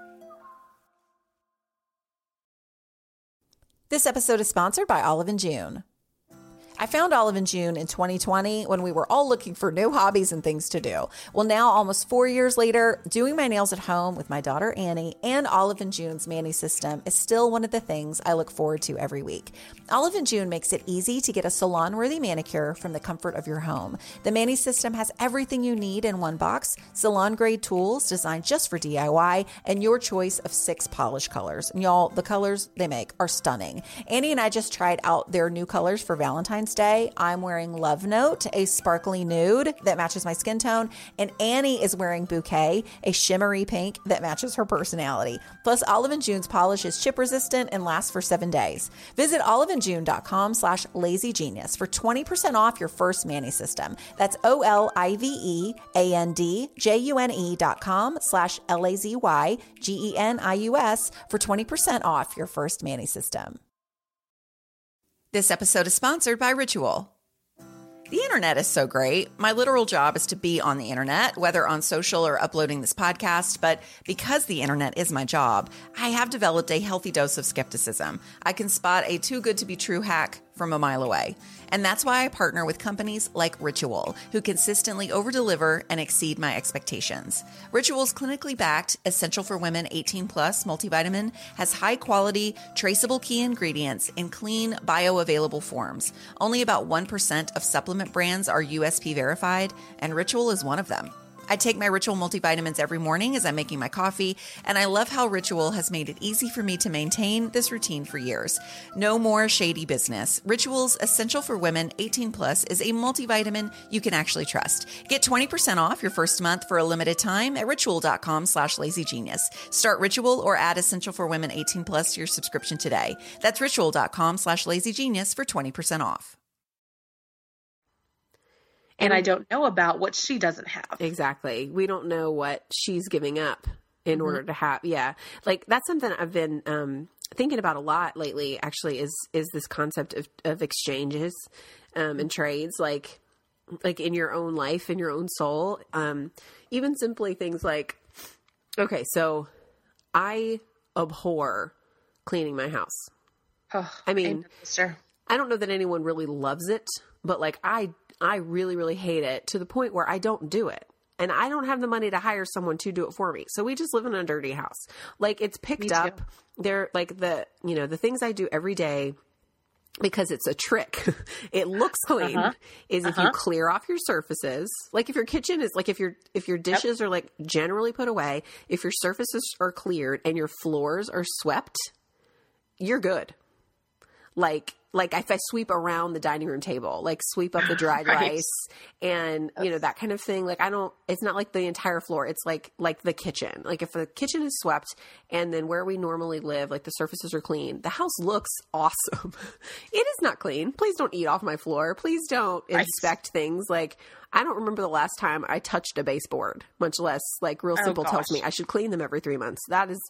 This episode is sponsored by Olive and June. I found Olive and June in twenty twenty when we were all looking for new hobbies and things to do. Well, now almost four years later, doing my nails at home with my daughter Annie and Olive and June's Mani system is still one of the things I look forward to every week. Olive and June makes it easy to get a salon-worthy manicure from the comfort of your home. The Mani system has everything you need in one box, salon-grade tools designed just for D I Y, and your choice of six polish colors. And y'all, the colors they make are stunning. Annie and I just tried out their new colors for Valentine's Valentine's Day, I'm wearing Love Note, a sparkly nude that matches my skin tone, and Annie is wearing Bouquet, a shimmery pink that matches her personality. Plus, Olive and June's polish is chip resistant and lasts for seven days. Visit oliveandjune.com slash lazygenius for twenty percent off your first Mani system. That's O-L-I-V-E-A-N-D-J-U-N-E dot com slash L-A-Z-Y-G-E-N-I-U-S for twenty percent off your first Mani system. This episode is sponsored by Ritual. The internet is so great. My literal job is to be on the internet, whether on social or uploading this podcast. But because the internet is my job, I have developed a healthy dose of skepticism. I can spot a too good to be true hack from a mile away. And that's why I partner with companies like Ritual, who consistently over-deliver and exceed my expectations. Ritual's clinically backed, essential for women eighteen plus multivitamin has high-quality, traceable key ingredients in clean, bioavailable forms. Only about one percent of supplement brands are U S P verified, and Ritual is one of them. I take my Ritual multivitamins every morning as I'm making my coffee, and I love how Ritual has made it easy for me to maintain this routine for years. No more shady business. Ritual's Essential for Women eighteen plus is a multivitamin you can actually trust. Get twenty percent off your first month for a limited time at ritual.com slash lazygenius. Start Ritual or add Essential for Women eighteen plus to your subscription today. That's ritual.com slash lazygenius for twenty percent off. And I don't know about what she doesn't have. Exactly. We don't know what she's giving up in mm-hmm. order to have. Yeah. Like that's something I've been um, thinking about a lot lately, actually, is, is this concept of, of exchanges um, and trades, like, like in your own life, in your own soul. Um, even simply things like, okay, so I abhor cleaning my house. Oh, I mean, amen, I don't know that anyone really loves it, but like I I really, really hate it to the point where I don't do it. And I don't have the money to hire someone to do it for me. So we just live in a dirty house. Like it's picked up. They're like the, you know, the things I do every day because it's a trick. It looks clean uh-huh. is if uh-huh. you clear off your surfaces. Like if your kitchen is like, if your, if your dishes yep. are like generally put away, if your surfaces are cleared and your floors are swept, you're good. Like, like if I sweep around the dining room table, like sweep up the dried right. rice and, you know, that kind of thing. Like I don't, it's not like the entire floor. It's like, like the kitchen. Like if the kitchen is swept and then where we normally live, like the surfaces are clean, the house looks awesome. It is not clean. Please don't eat off my floor. Please don't inspect right. things. Like I don't remember the last time I touched a baseboard, much less like Real Simple oh, tells me I should clean them every three months. That is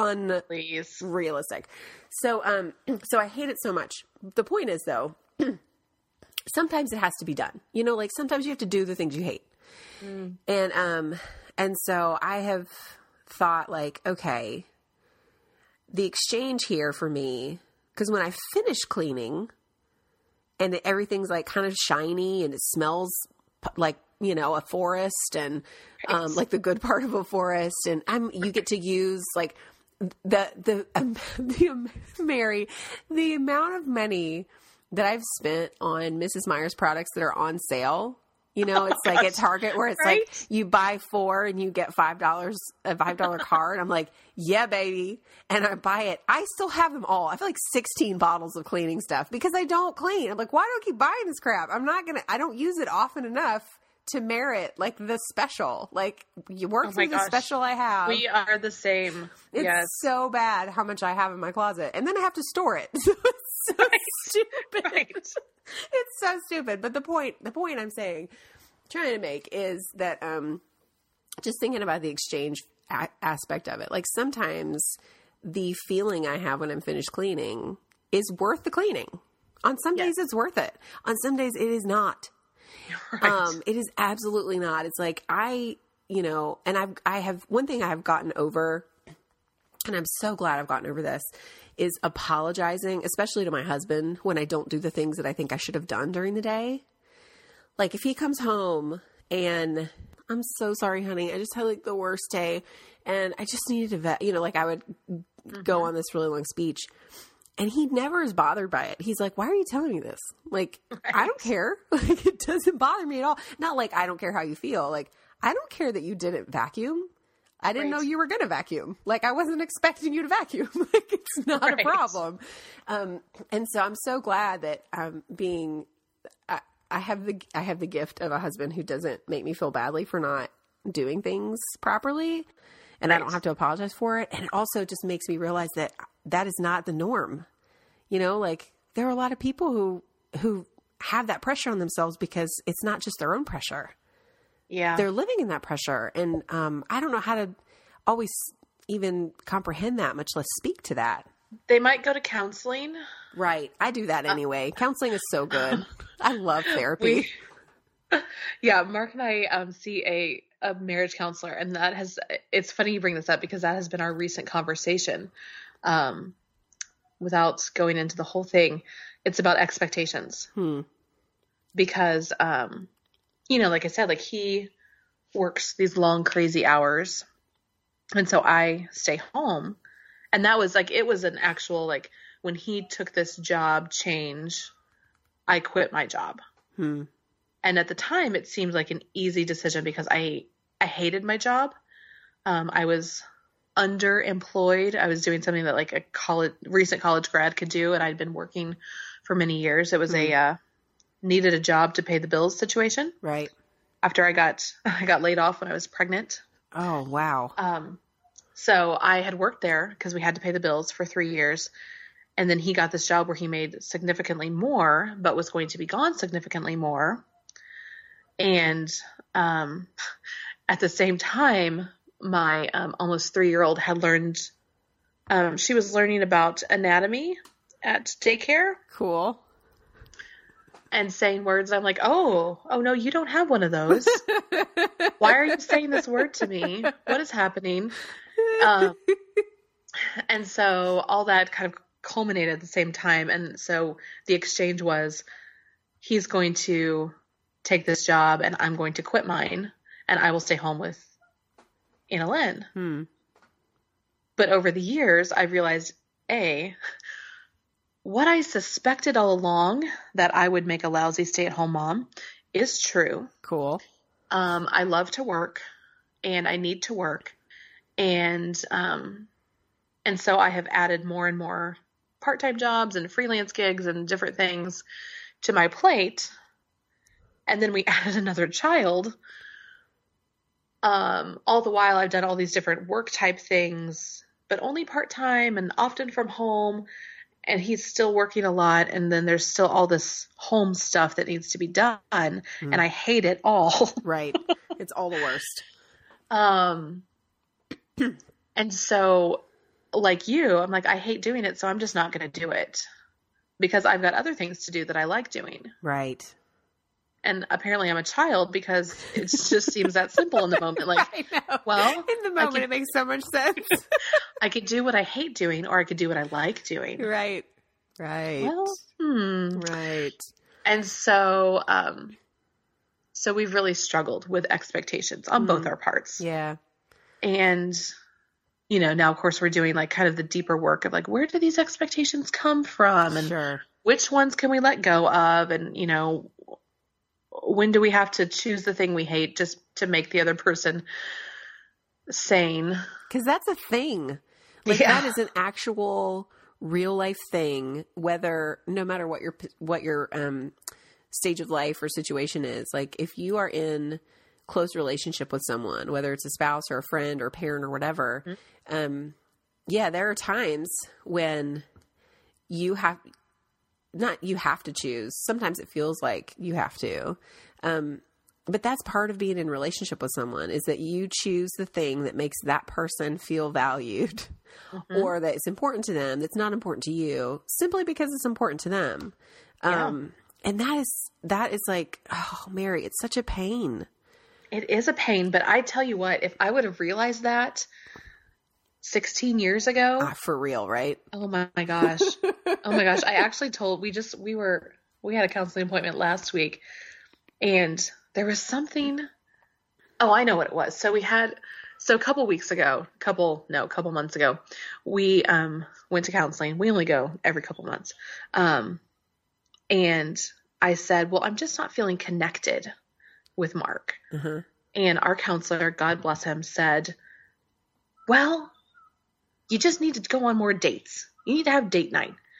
unrealistic. So, um, so I hate it so much. The point is though, sometimes it has to be done, you know, like sometimes you have to do the things you hate. Mm. And, um, and so I have thought like, okay, the exchange here for me, cause when I finish cleaning and everything's like kind of shiny and it smells like, you know, a forest and, um, like the good part of a forest. And I'm, you get to use like the, the, um, the, um, Mary, the amount of money that I've spent on Missus Meyer's products that are on sale. You know, it's oh like gosh. At Target where it's right? like you buy four and you get five dollars, a five dollar card. I'm like, yeah, baby. And I buy it. I still have them all. I feel like sixteen bottles of cleaning stuff because I don't clean. I'm like, why do I keep buying this crap? I'm not going to, I don't use it often enough to merit like the special. Like you work oh through the special I have. We are the same. It's yes. so bad how much I have in my closet. And then I have to store it. So it's so right. stupid. Right. It's so stupid. But the point, the point I'm saying, trying to make is that, um, just thinking about the exchange a- aspect of it. Like sometimes the feeling I have when I'm finished cleaning is worth the cleaning. On some yes. days it's worth it. On some days it is not. Right. Um, it is absolutely not. It's like I, you know, and I've, I have one thing I have gotten over, and I'm so glad I've gotten over this, is apologizing, especially to my husband when I don't do the things that I think I should have done during the day. Like if he comes home and I'm so sorry, honey, I just had like the worst day and I just needed to vet, you know, like I would mm-hmm. go on this really long speech. And he never is bothered by it. He's like, why are you telling me this? Like, right. I don't care. Like, it doesn't bother me at all. Not like, I don't care how you feel. Like, I don't care that you didn't vacuum. I didn't right. know you were going to vacuum. Like, I wasn't expecting you to vacuum. Like, it's not right. a problem. Um, and so I'm so glad that I'm being I, I have the I have the gift of a husband who doesn't make me feel badly for not doing things properly, and right. I don't have to apologize for it. And it also just makes me realize that that is not the norm. You know, like there are a lot of people who who have that pressure on themselves because it's not just their own pressure. Yeah, they're living in that pressure, and um, I don't know how to always even comprehend that, much less speak to that. They might go to counseling. Right. I do that anyway. Uh, counseling is so good. I love therapy. We, yeah. Mark and I um, see a, a marriage counselor, and that has, it's funny you bring this up because that has been our recent conversation. Um, without going into the whole thing, it's about expectations. Hmm. Because, um, you know, like I said, like he works these long, crazy hours. And so I stay home. And that was like, it was an actual, like, when he took this job change, I quit my job. Hmm. And at the time, it seemed like an easy decision because I, I hated my job. Um, I was underemployed. I was doing something that like a college, recent college grad could do. And I'd been working for many years. It was hmm. a, uh, needed a job to pay the bills situation. Right. After I got, I got laid off when I was pregnant. Oh, wow. Um, So I had worked there because we had to pay the bills for three years. And then he got this job where he made significantly more, but was going to be gone significantly more. And um, at the same time, my um, almost three-year-old had learned, um, she was learning about anatomy at daycare. Cool. And saying words. I'm like, oh, oh no, you don't have one of those. Why are you saying this word to me? What is happening? Um, and so all that kind of culminated at the same time. And so the exchange was, he's going to take this job and I'm going to quit mine and I will stay home with Anna Lynn. Hmm. But over the years, I realized, A, what I suspected all along, that I would make a lousy stay-at-home mom, is true. Cool. Um, I love to work and I need to work. And, um, and so I have added more and more part-time jobs and freelance gigs and different things to my plate. And then we added another child. Um, all the while I've done all these different work type things, but only part-time and often from home. And he's still working a lot. And then there's still all this home stuff that needs to be done. Mm. And I hate it all. Right. It's all the worst. Um, and so like you, I'm like, I hate doing it. So I'm just not going to do it because I've got other things to do that I like doing. Right. And apparently I'm a child because it just seems that simple in the moment. Like, I know. Well, in the moment, could, it makes so much sense. I could do what I hate doing, or I could do what I like doing. Right. Right. Well, hmm. Right. And so, um, so we've really struggled with expectations on mm. both our parts. Yeah. And, you know, now of course we're doing like kind of the deeper work of like, where do these expectations come from? And sure. which ones can we let go of? And, you know, when do we have to choose the thing we hate just to make the other person sane? Because that's a thing. Like yeah. that is an actual real life thing, whether, no matter what your, what your um, stage of life or situation is. Like if you are in close relationship with someone, whether it's a spouse or a friend or a parent or whatever, mm-hmm. um, yeah, there are times when you have, not you have to choose. Sometimes it feels like you have to. Um, but that's part of being in relationship with someone, is that you choose the thing that makes that person feel valued mm-hmm. or that it's important to them, that's not important to you, simply because it's important to them. Yeah. Um, and that is, that is like, oh, Mary, it's such a pain. It is a pain, but I tell you what, if I would have realized that sixteen years ago. Ah, for real, right? Oh my, my gosh. Oh my gosh. I actually told, we just, we were, we had a counseling appointment last week and there was something, oh, I know what it was. So we had, so a couple weeks ago, couple, no, a couple months ago, we um, went to counseling. We only go every couple months. Um, and I said, well, I'm just not feeling connected with Mark. Mm-hmm. And our counselor, God bless him, said, well, you just need to go on more dates. You need to have date night.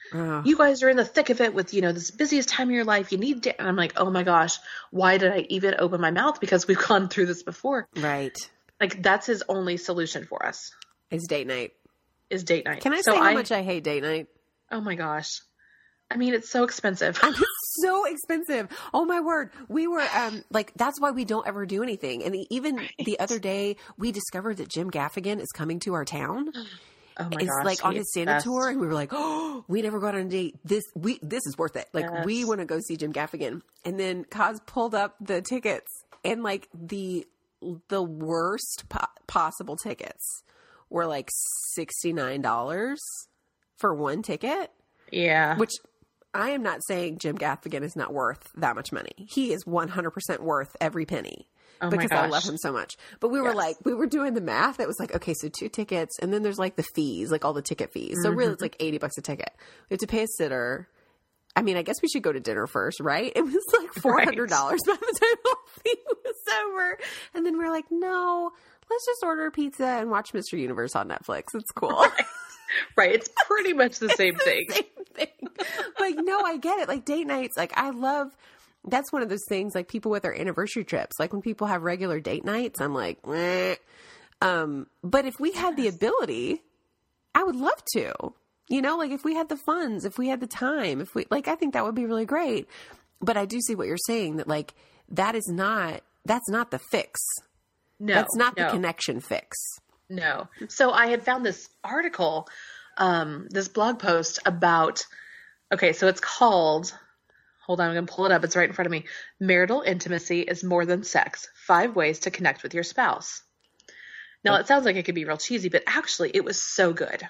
Uh. You guys are in the thick of it with, you know, this busiest time of your life. You need to, and I'm like, oh my gosh, why did I even open my mouth? Because we've gone through this before. Right. Like, that's his only solution for us. Is date night. Is date night. Can I so say how I, much I hate date night? Oh my gosh. I mean, it's so expensive. It's so expensive. Oh my word. We were, um, like, that's why we don't ever do anything. And the, even right. the other day, we discovered that Jim Gaffigan is coming to our town. Oh my it's gosh. like on his Santa best. tour. And we were like, oh, we never got on a date. This, we, this is worth it. Like, yes. we want to go see Jim Gaffigan. And then Kaz pulled up the tickets, and like the, the worst po- possible tickets were like sixty-nine dollars for one ticket. Yeah. Which I am not saying Jim Gaffigan is not worth that much money. He is one hundred percent worth every penny. Oh because my gosh. I love him so much. But we were yes. like, we were doing the math. It was like, okay, so two tickets, and then there's like the fees, like all the ticket fees. So mm-hmm. really it's like eighty bucks a ticket. We have to pay a sitter. I mean, I guess we should go to dinner first, right? It was like four hundred dollars right. by the time the fee was over. And then we were like, no, let's just order a pizza and watch Mister Universe on Netflix. It's cool. Right. Right. It's pretty much the same the thing. Same thing. Like, no, I get it. Like date nights, like I love, that's one of those things, like people with their anniversary trips, like when people have regular date nights, I'm like, meh. Um, but if we had the ability, I would love to, you know, like if we had the funds, if we had the time, if we, like, I think that would be really great. But I do see what you're saying, that like, that is not, that's not the fix. No, that's not no. the connection fix. No. So I had found this article, um, this blog post about, okay, so it's called, hold on, I'm going to pull it up. It's right in front of me. Marital intimacy is more than sex. Five ways to connect with your spouse. Now, it sounds like it could be real cheesy, but actually it was so good.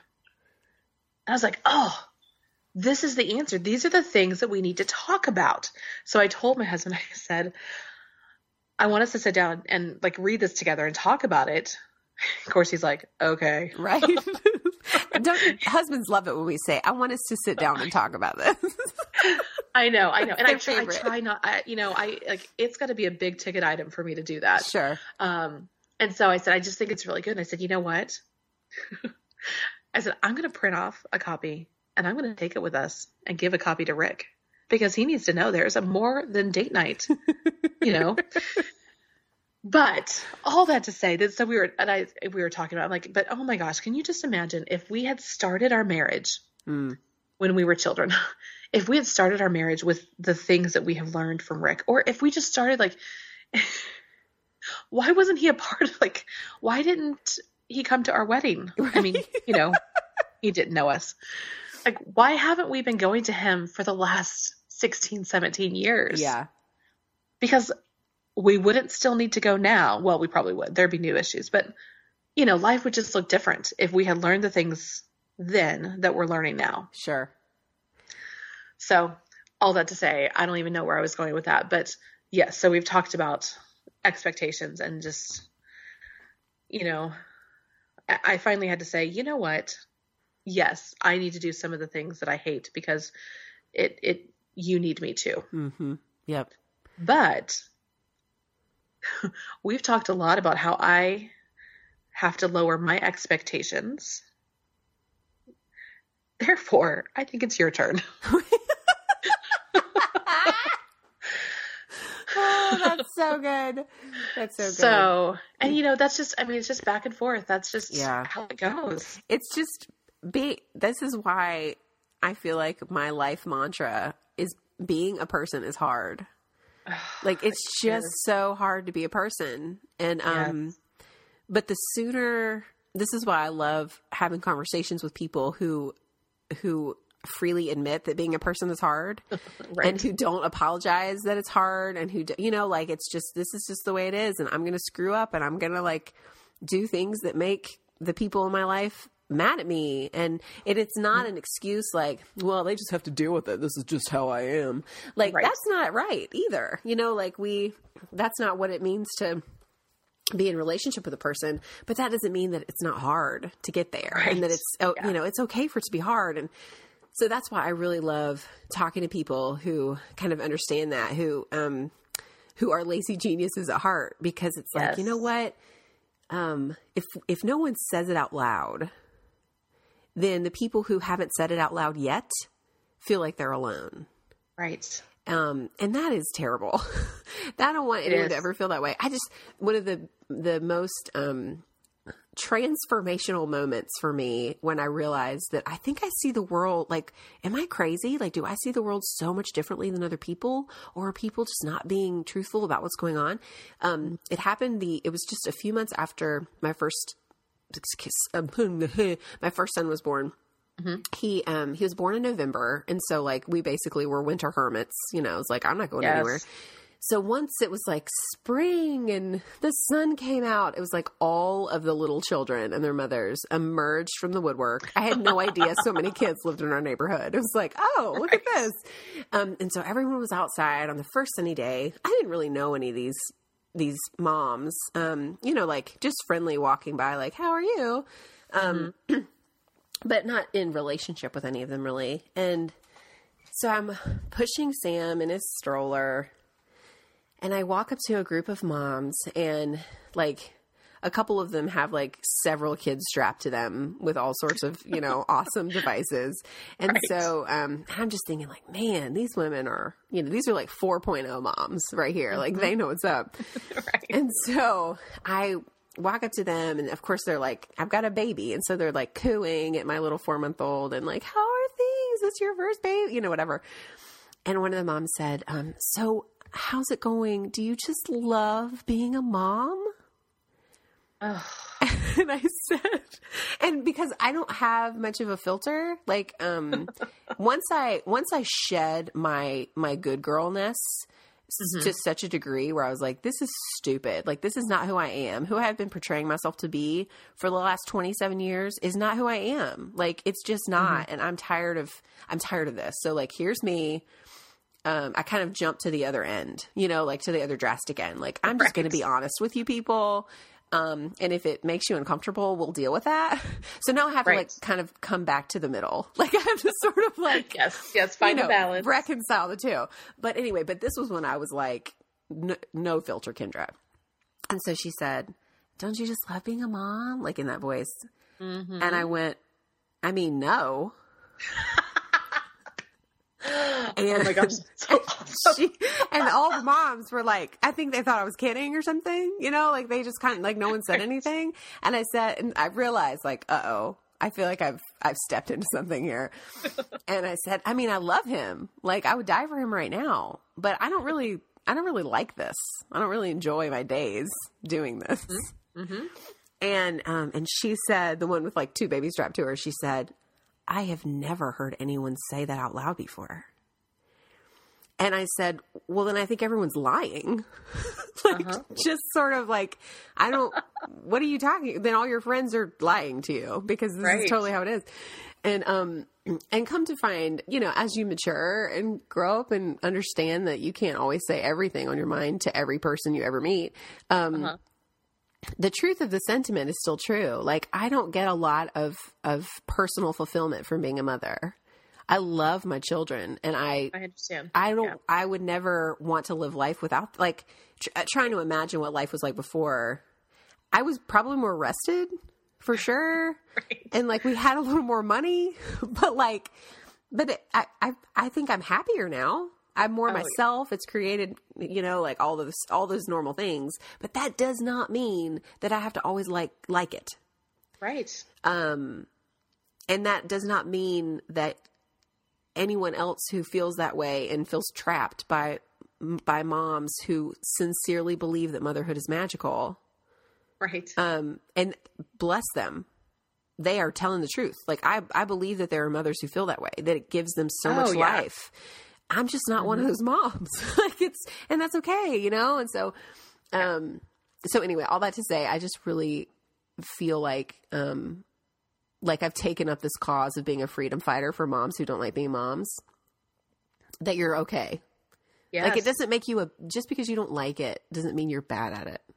I was like, oh, this is the answer. These are the things that we need to talk about. So I told my husband, I said, I want us to sit down and like read this together and talk about it. Of course, he's like, okay. Right. Don't, husbands love it when we say, I want us to sit down and talk about this. I know, I know. And I try, I favorite. try not, I, you know, I like, it's got to be a big ticket item for me to do that. Sure. Um, and so I said, I just think it's really good. And I said, you know what? I said, I'm going to print off a copy and I'm going to take it with us and give a copy to Rick because he needs to know there's a more than date night, you know? But all that to say that, so we were, and I, we were talking about, I'm like, but oh my gosh, can you just imagine if we had started our marriage mm. when we were children, if we had started our marriage with the things that we have learned from Rick, or if we just started like, why wasn't he a part of like, why didn't he come to our wedding? Right. I mean, you know, he didn't know us. Like, why haven't we been going to him for the last sixteen, seventeen years? Yeah. Because we wouldn't still need to go now. Well, we probably would. There'd be new issues, but you know, life would just look different if we had learned the things then that we're learning now. Sure. So all that to say, I don't even know where I was going with that, but yes. So we've talked about expectations and just, you know, I finally had to say, you know what? Yes, I need to do some of the things that I hate because it, it, you need me to. Mm-hmm. Yep. But we've talked a lot about how I have to lower my expectations. Therefore, I think it's your turn. Oh, that's so good. That's so good. So, and you know, that's just, I mean, it's just back and forth. That's just yeah. how it goes. It's just be, this is why I feel like my life mantra is being a person is hard. Like, it's just so hard to be a person. And, um, yes. but the sooner, this is why I love having conversations with people who, who freely admit that being a person is hard right. and who don't apologize that it's hard and who, do, you know, like, it's just, this is just the way it is. And I'm going to screw up and I'm going to like do things that make the people in my life mad at me. And it, it's not an excuse like, well, they just have to deal with it. This is just how I am. Like, right. that's not right either. You know, like we, that's not what it means to be in relationship with a person, but that doesn't mean that it's not hard to get there right. and that it's, oh, yeah. you know, it's okay for it to be hard. And so that's why I really love talking to people who kind of understand that, who, um, who are lazy geniuses at heart, because it's yes. like, you know what? Um, if, if no one says it out loud, then the people who haven't said it out loud yet feel like they're alone. Right. Um, and that is terrible. I don't want anyone to ever feel that way. I just, one of the, the most, um, transformational moments for me when I realized that I think I see the world, like, am I crazy? Like, do I see the world so much differently than other people, or are people just not being truthful about what's going on? Um, it happened the, it was just a few months after my first, my first son was born. Mm-hmm. He, um, he was born in November. And so like, we basically were winter hermits, you know, it's like, I'm not going yes. anywhere. So once it was like spring and the sun came out, it was like all of the little children and their mothers emerged from the woodwork. I had no idea so many kids lived in our neighborhood. It was like, oh, look right. at this. Um, and so everyone was outside on the first sunny day. I didn't really know any of these, these moms, um, you know, like just friendly walking by, like, how are you? Um, mm-hmm. But not in relationship with any of them really. And so I'm pushing Sam in his stroller. And I walk up to a group of moms, and like a couple of them have like several kids strapped to them with all sorts of, you know, awesome devices. And right. so um, I'm just thinking like, man, these women are, you know, these are like four point oh moms right here. Like mm-hmm. they know what's up. Right. And so I walk up to them, and of course they're like, I've got a baby. And so they're like cooing at my little four month old and like, how are things? Is this your first baby? You know, whatever. And one of the moms said, um, so how's it going? Do you just love being a mom? Oh. And I said, and because I don't have much of a filter, like, um, once I, once I shed my, my good girlness mm-hmm. to such a degree where I was like, this is stupid. Like, this is not who I am. Who I have been portraying myself to be for the last twenty-seven years is not who I am. Like, it's just not. Mm-hmm. And I'm tired of, I'm tired of this. So like, here's me. Um, I kind of jumped to the other end, you know, like to the other drastic end. Like, I'm just right. going to be honest with you people. Um, and if it makes you uncomfortable, we'll deal with that. So now I have right. to like kind of come back to the middle. Like I have to sort of like, yes, yes, find you know, a balance, reconcile the two. But anyway, but this was when I was like, n- no filter, Kendra. And so she said, don't you just love being a mom? Like in that voice. Mm-hmm. And I went, I mean, no. And, oh my gosh, so awesome. she, and all the moms were like, I think they thought I was kidding or something, you know, like they just kind of like, no one said anything. And I said, and I realized like, uh-oh, I feel like I've, I've stepped into something here. And I said, I mean, I love him. Like I would die for him right now, but I don't really, I don't really like this. I don't really enjoy my days doing this. Mm-hmm. And, um, and she said, the one with like two babies strapped to her, she said, I have never heard anyone say that out loud before. And I said, well, then I think everyone's lying. like, uh-huh. just sort of like, I don't, what are you talking? Then all your friends are lying to you because this right. is totally how it is. And, um, and come to find, you know, as you mature and grow up and understand that you can't always say everything on your mind to every person you ever meet. Um, uh-huh. The truth of the sentiment is still true. Like, I don't get a lot of, of personal fulfillment from being a mother. I love my children, and I, I understand. I don't, yeah. I would never want to live life without, like, tr- trying to imagine what life was like before. I was probably more rested for sure. Right. And like, we had a little more money, but like, but it, I, I, I think I'm happier now. I'm more oh, myself. Yeah. It's created, you know, like all those, all those normal things, but that does not mean that I have to always like, like it. Right. Um, and that does not mean that anyone else who feels that way and feels trapped by, by moms who sincerely believe that motherhood is magical. Right. Um, and bless them. They are telling the truth. Like I, I believe that there are mothers who feel that way, that it gives them so oh, much yeah. life. I'm just not mm-hmm. one of those moms. like it's, and that's okay, you know? And so, um, so anyway, all that to say, I just really feel like, um, like I've taken up this cause of being a freedom fighter for moms who don't like being moms, that you're okay. Yes. Like it doesn't make you a, just because you don't like it doesn't mean you're bad at it.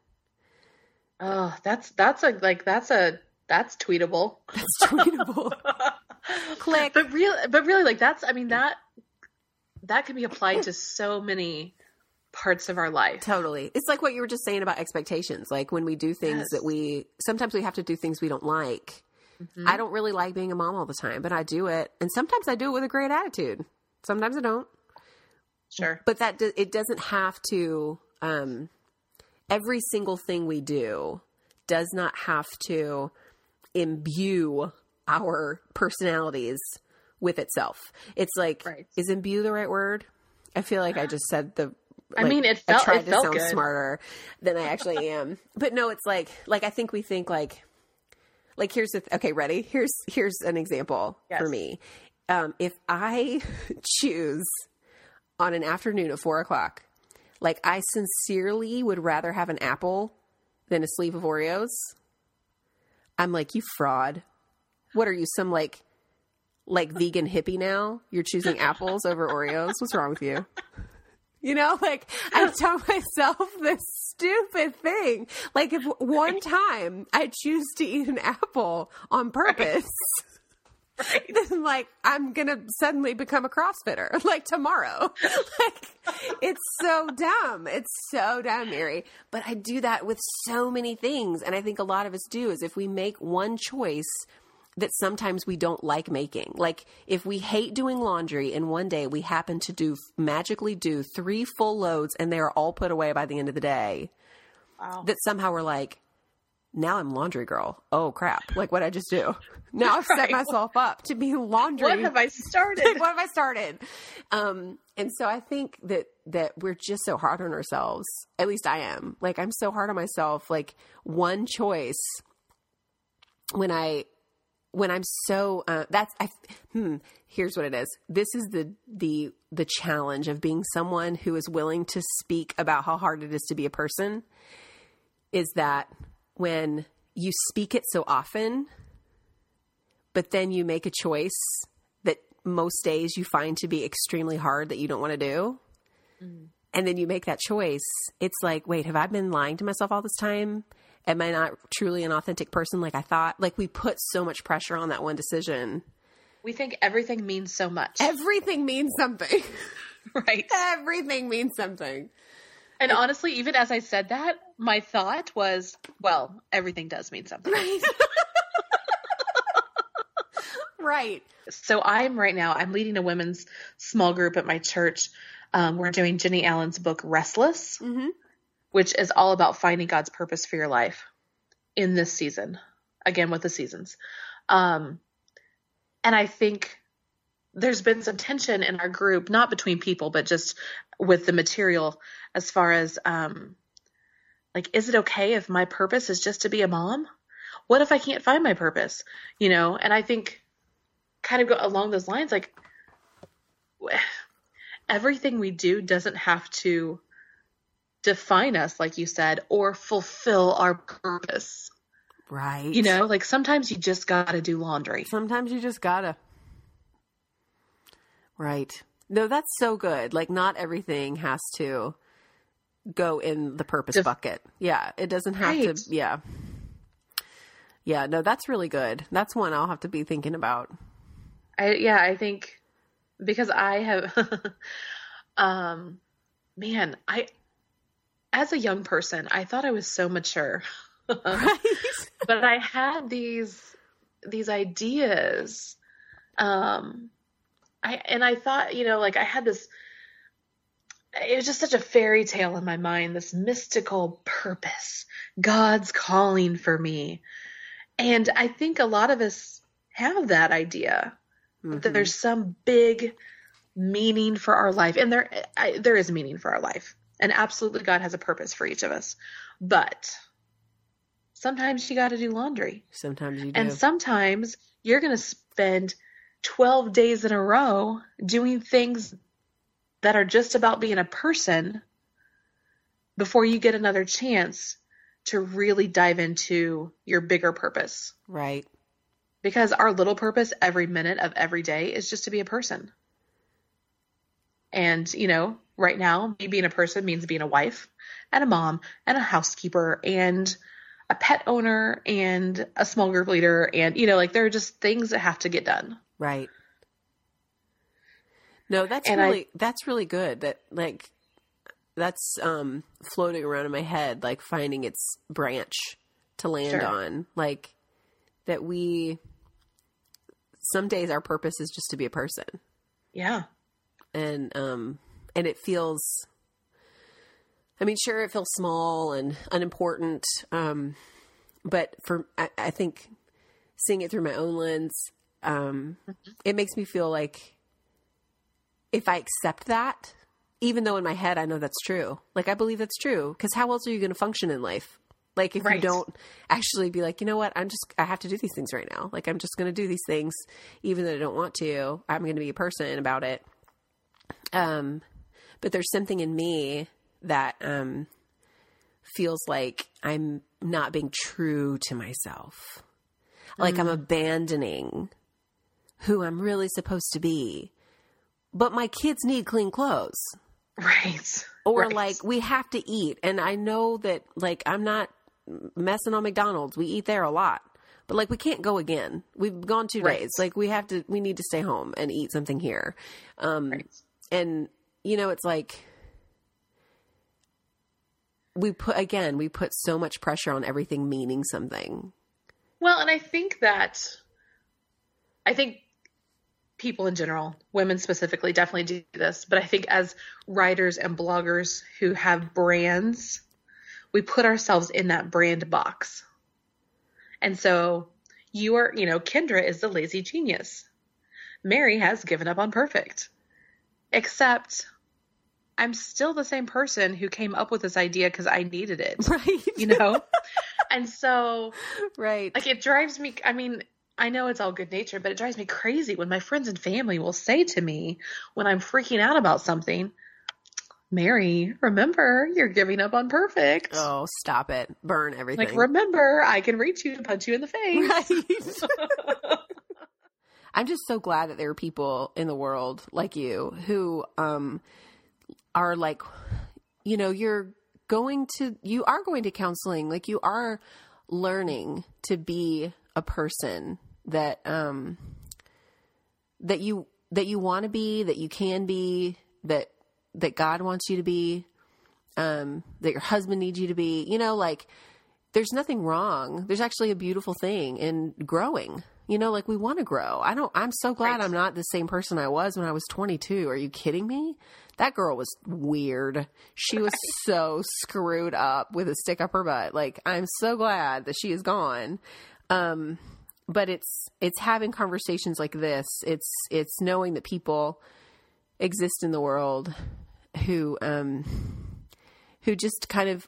Oh, that's, that's a, like, that's a, that's tweetable. That's tweetable. Click. But really, but really like that's, I mean, that, that can be applied to so many parts of our life. Totally. It's like what you were just saying about expectations. Like when we do things yes. that we, sometimes we have to do things we don't like mm-hmm. I don't really like being a mom all the time, but I do it. And sometimes I do it with a great attitude. Sometimes I don't. Sure. But that do, it doesn't have to, um, every single thing we do does not have to imbue our personalities with itself. It's like, right. Is imbue the right word? I feel like I just said the, like, I mean, it felt, I tried it to felt sound good. smarter than I actually am. But no, it's like, like, I think we think like, like, here's the, th- okay, ready? Here's, here's an example yes. for me. Um, if I choose on an afternoon at four o'clock, like I sincerely would rather have an apple than a sleeve of Oreos. I'm like, you fraud. What are you, some like, like vegan hippie now? You're choosing apples over Oreos? What's wrong with you? You know, like I tell myself this stupid thing. Like if one time I choose to eat an apple on purpose, right. then like I'm going to suddenly become a CrossFitter like tomorrow. Like it's so dumb. It's so dumb, Mary. But I do that with so many things. And I think a lot of us do is if we make one choice that sometimes we don't like making. Like if we hate doing laundry and one day we happen to do magically do three full loads and they're all put away by the end of the day, wow. that somehow we're like, now I'm laundry girl. Oh crap. Like what I just do. Now I've right. set myself up to be laundry. What have I started? What have I started? Um, and so I think that, that we're just so hard on ourselves. At least I am. Like I'm so hard on myself. Like one choice when I, When I'm so, uh, that's, I, hmm, here's what it is. This is the, the, the challenge of being someone who is willing to speak about how hard it is to be a person is that when you speak it so often, but then you make a choice that most days you find to be extremely hard that you don't want to do. Mm. And then you make that choice. It's like, wait, have I been lying to myself all this time? Am I not truly an authentic person like I thought? Like we put so much pressure on that one decision. We think everything means so much. Everything means something. Right. Everything means something. And, and honestly, even as I said that, my thought was, well, everything does mean something. Right. Right. So I'm right now, I'm leading a women's small group at my church. Um, we're doing Jenny Allen's book, Restless. Mm-hmm. Which is all about finding God's purpose for your life in this season, again, with the seasons. Um, and I think there's been some tension in our group, not between people, but just with the material as far as, um, like, is it okay if my purpose is just to be a mom? What if I can't find my purpose? You know, and I think kind of go along those lines, like everything we do doesn't have to define us, like you said, or fulfill our purpose. Right. You know, like sometimes you just gotta do laundry. Sometimes you just gotta. Right. No, that's so good. Like not everything has to go in the purpose Def- bucket. Yeah. It doesn't have right. to. Yeah. Yeah. No, that's really good. That's one I'll have to be thinking about. I, yeah, I think because I have, um, man, I, as a young person, I thought I was so mature, right. But I had these, these ideas. Um, I, and I thought, you know, like I had this, it was just such a fairy tale in my mind, this mystical purpose, God's calling for me. And I think a lot of us have that idea mm-hmm. that there's some big meaning for our life. And there, I, there is meaning for our life. And absolutely God has a purpose for each of us. But sometimes you got to do laundry. Sometimes you do. And sometimes you're going to spend twelve days in a row doing things that are just about being a person before you get another chance to really dive into your bigger purpose. Right. Because our little purpose every minute of every day is just to be a person. And, you know, right now, me being a person means being a wife and a mom and a housekeeper and a pet owner and a small group leader. And, you know, like there are just things that have to get done. Right. No, that's and really, I, that's really good. That like, that's um, floating around in my head, like finding its branch to land sure. on. Like that we, some days our purpose is just to be a person. Yeah. And, um, and it feels, I mean, sure, it feels small and unimportant. Um, but for, I, I think seeing it through my own lens, um, mm-hmm. it makes me feel like if I accept that, even though in my head, I know that's true. Like, I believe that's true. Cause how else are you going to function in life? Like if right. you don't actually be like, you know what, I'm just, I have to do these things right now. Like, I'm just going to do these things, even though I don't want to. I'm going to be a person about it. Um, but there's something in me that, um, feels like I'm not being true to myself. Like mm. I'm abandoning who I'm really supposed to be, but my kids need clean clothes. Right. Or right. like we have to eat. And I know that like, I'm not messing on McDonald's. We eat there a lot, but like we can't go again. We've gone two right. days. Like we have to, we need to stay home and eat something here. Um, right. And you know, it's like we put, again, we put so much pressure on everything meaning something. Well, and I think that, I think people in general, women specifically, definitely do this, but I think as writers and bloggers who have brands, we put ourselves in that brand box. And so you are, you know, Kendra is the lazy genius. Mary has given up on perfect. Except I'm still the same person who came up with this idea because I needed it. Right. You know? And so, right. Like, it drives me, I mean, I know it's all good nature, but it drives me crazy when my friends and family will say to me when I'm freaking out about something, Mary, remember, you're giving up on perfect. Oh, stop it. Burn everything. Like, remember, I can reach you and punch you in the face. Right. I'm just so glad that there are people in the world like you who um, are like, you know, you're going to, you are going to counseling. Like you are learning to be a person that, um, that you, that you want to be, that you can be, that, that God wants you to be, um, that your husband needs you to be, you know, like there's nothing wrong. There's actually a beautiful thing in growing, you know, like we want to grow. I don't, I'm so glad right. I'm not the same person I was when I was twenty-two. Are you kidding me? That girl was weird. She was so screwed up with a stick up her butt. Like, I'm so glad that she is gone. Um, but it's, it's having conversations like this. It's, it's knowing that people exist in the world who, um, who just kind of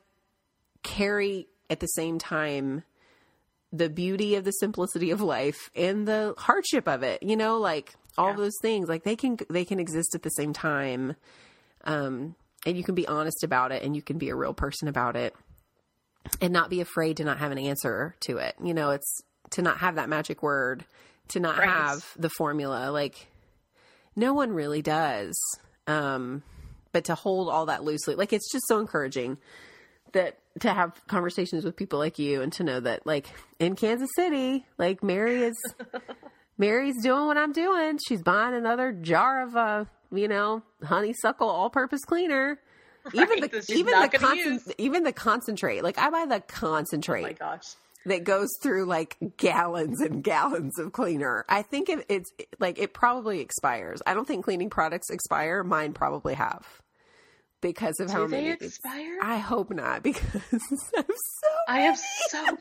carry at the same time the beauty of the simplicity of life and the hardship of it, you know, like all yeah. those things, like they can, they can exist at the same time. Um, and you can be honest about it and you can be a real person about it and not be afraid to not have an answer to it. You know, it's to not have that magic word, to not right. have the formula. Like no one really does. Um, but to hold all that loosely, like, it's just so encouraging that to have conversations with people like you and to know that like in Kansas City, like Mary is, Mary's doing what I'm doing. She's buying another jar of, uh, you know, honeysuckle all-purpose cleaner. Right, even the, even the, concent- even the concentrate, like I buy the concentrate. Oh my gosh. That goes through like gallons and gallons of cleaner. I think it, it's like, it probably expires. I don't think cleaning products expire. Mine probably have. Because of Do how they many expire? I hope not, because I'm so I have so many.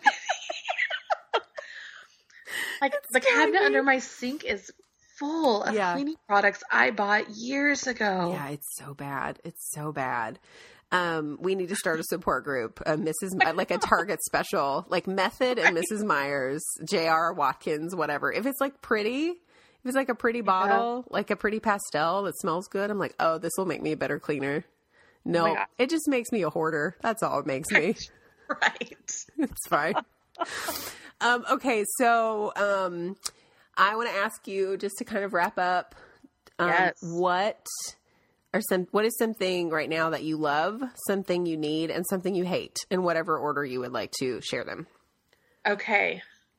Like it's the cabinet me. under my sink is full of yeah. cleaning products I bought years ago. Yeah, it's so bad. It's so bad. Um, we need to start a support group, uh, Missus like a Target special, like Method and Missus Myers, J R Watkins, whatever. If it's like pretty, if it's like a pretty bottle, yeah. like a pretty pastel that smells good, I'm like, oh, this will make me a better cleaner. No, oh it just makes me a hoarder. That's all it makes me. Right. It's fine. um, okay. So, um, I want to ask you just to kind of wrap up, um, yes. what are some, what is something right now that you love, something you need, and something you hate, in whatever order you would like to share them? Okay.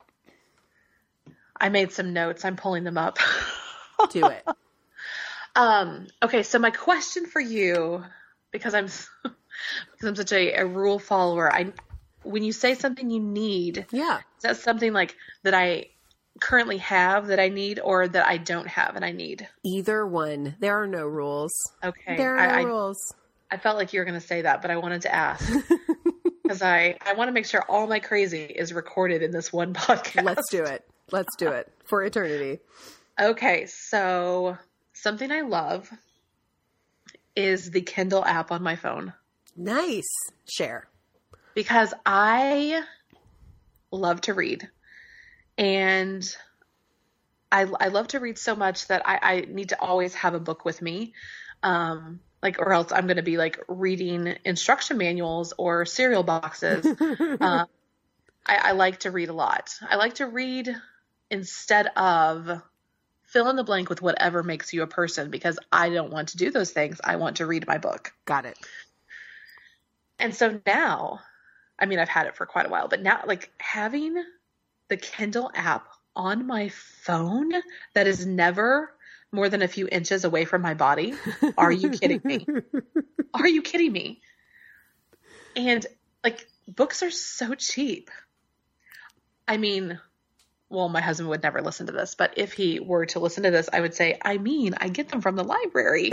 I made some notes. I'm pulling them up. Do it. Um, okay. So my question for you, because I'm, because I'm such a, a rule follower, I, when you say something you need, yeah, is that something like that I currently have that I need or that I don't have and I need? Either one. There are no rules. Okay. There are no I, rules. I felt like you were going to say that, but I wanted to ask because I, I want to make sure all my crazy is recorded in this one podcast. Let's do it. Let's do it for eternity. Okay. So something I love is the Kindle app on my phone. Nice. Share. Because I love to read. And I, I love to read so much that I, I need to always have a book with me. Um, like, or else I'm going to be like reading instruction manuals or cereal boxes. uh, I, I like to read a lot. I like to read instead of fill in the blank with whatever makes you a person, because I don't want to do those things. I want to read my book. Got it. And so now, I mean, I've had it for quite a while, but now like having the Kindle app on my phone that is never more than a few inches away from my body. Are you kidding me? Are you kidding me? And like books are so cheap. I mean, well, my husband would never listen to this, but if he were to listen to this, I would say, I mean, I get them from the library.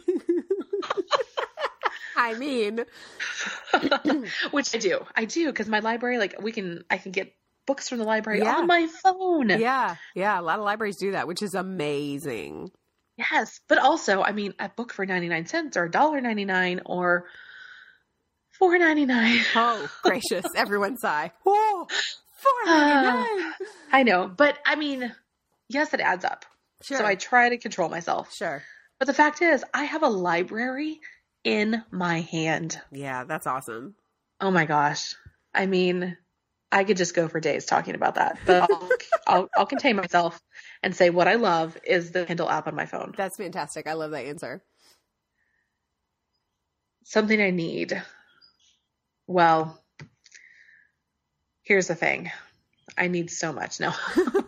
I mean, which I do. I do. Cause my library, like we can, I can get books from the library yeah. on my phone. Yeah. Yeah. A lot of libraries do that, which is amazing. Yes. But also, I mean, a book for ninety-nine cents or one dollar and ninety-nine cents or four dollars and ninety-nine cents. Oh, gracious. Everyone sigh. Whoa, four dollars and ninety-nine cents. Uh, I know. But I mean, yes, it adds up. Sure. So I try to control myself. Sure. But the fact is, I have a library in my hand. Yeah, that's awesome. Oh my gosh. I mean, I could just go for days talking about that, but I'll, I'll, I'll contain myself and say what I love is the Kindle app on my phone. That's fantastic. I love that answer. Something I need. Well, here's the thing. I need so much. No.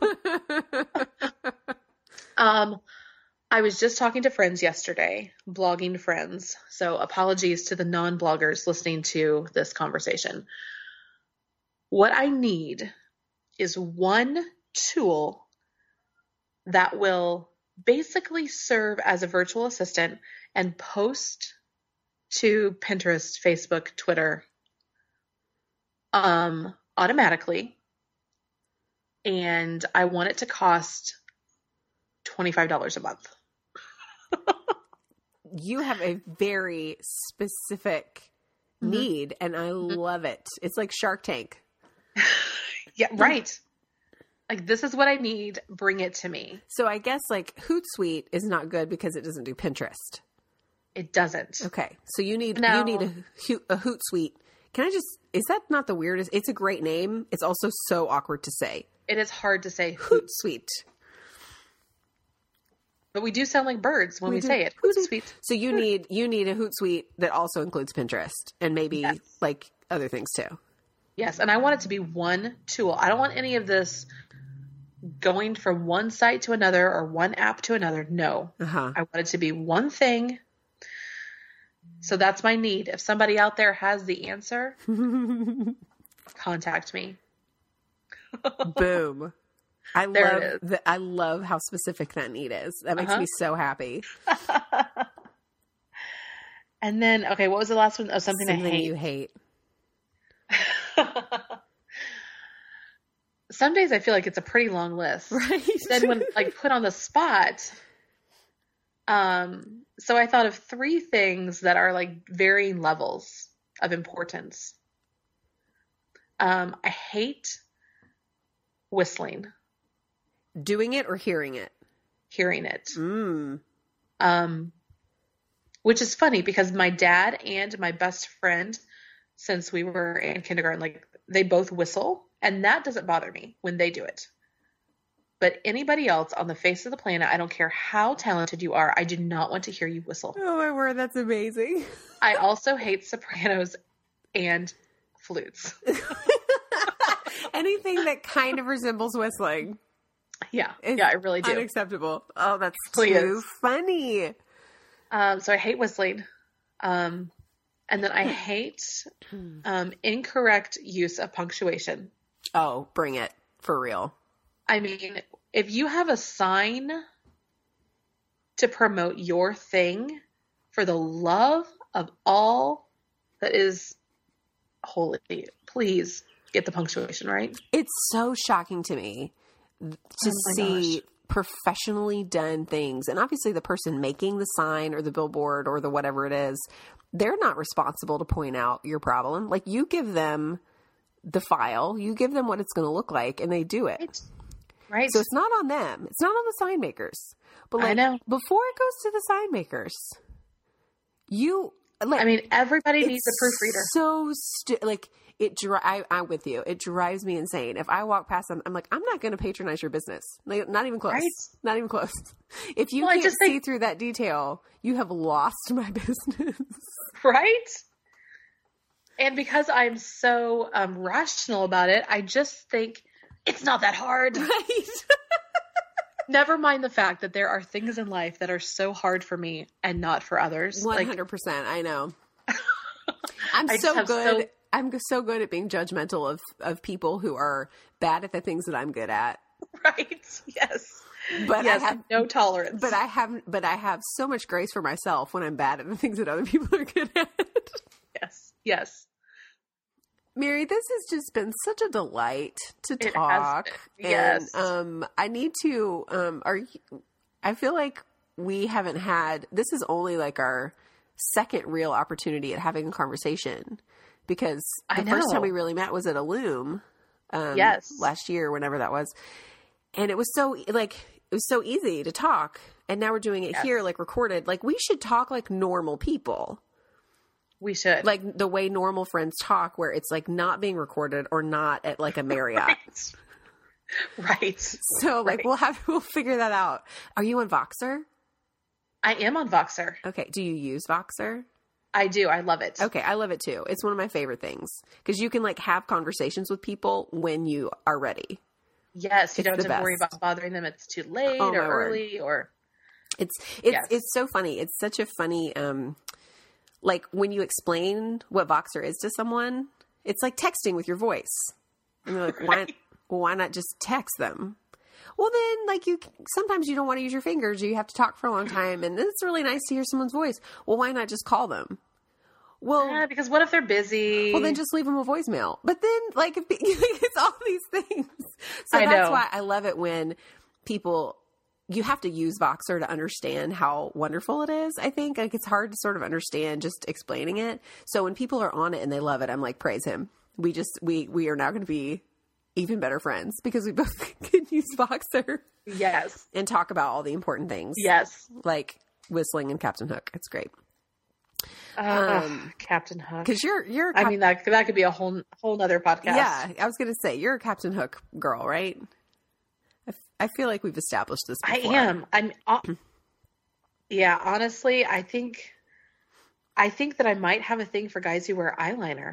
um, I was just talking to friends yesterday, blogging friends. So apologies to the non-bloggers listening to this conversation. What I need is one tool that will basically serve as a virtual assistant and post to Pinterest, Facebook, Twitter, um, automatically. And I want it to cost twenty-five dollars a month. You have a very specific mm-hmm. need, and I mm-hmm. love it. It's like Shark Tank. Yeah, right. Like, this is what I need. Bring it to me. So I guess like Hootsuite is not good because it doesn't do Pinterest. It doesn't. Okay. So you need, no. you need a, a Hootsuite. Can I just, is that not the weirdest? It's a great name. It's also so awkward to say. It is hard to say Hootsuite. But we do sound like birds when we, we say it. Hootsuite. So you need, you need a Hootsuite that also includes Pinterest and maybe yes. like other things too. Yes. And I want it to be one tool. I don't want any of this going from one site to another or one app to another. No, uh-huh. I want it to be one thing. So that's my need. If somebody out there has the answer, contact me. Boom. I there love the, I love how specific that need is. That makes uh-huh. me so happy. And then, okay, what was the last one? Oh, something, something I hate. you hate. Some days I feel like it's a pretty long list. Right. Then when like put on the spot, um, so I thought of three things that are like varying levels of importance. Um, I hate whistling. Doing it or hearing it? Hearing it. Mm. Um, which is funny because my dad and my best friend, since we were in kindergarten, like they both whistle, and that doesn't bother me when they do it. But anybody else on the face of the planet, I don't care how talented you are, I do not want to hear you whistle. Oh my word, that's amazing. I also hate sopranos and flutes. Anything that kind of resembles whistling. Yeah, yeah, I really do. Unacceptable. Oh, that's Please. Too funny. Um, so I hate whistling. Um, and then I hate um, incorrect use of punctuation. Oh, bring it. For real. I mean, if you have a sign to promote your thing for the love of all that is holy, please get the punctuation right. It's so shocking to me to oh see gosh. professionally done things. And obviously the person making the sign or the billboard or the whatever it is, they're not responsible to point out your problem. Like, you give them the file, you give them what it's going to look like, and they do it. Right. Right. So it's not on them. It's not on the sign makers. But like, I know. before it goes to the sign makers, you like. I mean, everybody needs a proofreader. So stu- like it. Dri- I, I'm with you. It drives me insane. If I walk past them, I'm like, I'm not going to patronize your business. Like, not even close. Right? Not even close. If you Well, I can't just see think- through that detail, you have lost my business. Right? And because I'm so um, rational about it, I just think it's not that hard. Right. Never mind the fact that there are things in life that are so hard for me and not for others. One Like, hundred percent. I know. I'm I just so have good. so- I'm so good at being judgmental of, of people who are bad at the things that I'm good at. right? Yes. But yes, I have no tolerance. But I have, but I have so much grace for myself when I'm bad at the things that other people are good at. yes, yes. Mary, this has just been such a delight to It has talk. been. Yes. And um, I need to. Um, are you, I feel like we haven't had. This is only like our second real opportunity at having a conversation, because the I first know. time we really met was at Illume. Um, Yes. last year, whenever that was, and it was so like it was so easy to talk. And now we're doing it Yes. here, like recorded. Like, we should talk like normal people. We should. Like the way normal friends talk, where it's like not being recorded or not at like a Marriott. right. right. So like Right. we'll have, we'll figure that out. Are you on Voxer? I am on Voxer. Okay. Do you use Voxer? I do. I love it. Okay. I love it too. It's one of my favorite things, because you can like have conversations with people when you are ready. Yes. You It's don't the have to worry best. about bothering them. It's too late Oh, my or word. early or. It's, it's, Yes. it's so funny. It's such a funny, um, like when you explain what Voxer is to someone, it's like texting with your voice. And they're like, why, Right. well, why not just text them? Well, then, like, you sometimes you don't want to use your fingers. You have to talk for a long time, and it's really nice to hear someone's voice. Well, why not just call them? Well, Yeah, because what if they're busy? well, then just leave them a voicemail. But then, like, if, it's all these things. So I that's know. why I love it when people, you have to use Voxer to understand how wonderful it is. I think like it's hard to sort of understand just explaining it. So when people are on it and they love it, I'm like, praise him. We just, we, we are now going to be even better friends because we both can use Voxer Yes. and talk about all the important things. Yes. Like whistling and Captain Hook. It's great. Uh, Um, Captain Hook. Cause you're, you're, I mean, that that could be a whole whole nother podcast. yeah, I was going to say you're a Captain Hook girl, right? I, f- I feel like we've established this I before. am. I'm. Uh, yeah, honestly, I think, I think that I might have a thing for guys who wear eyeliner.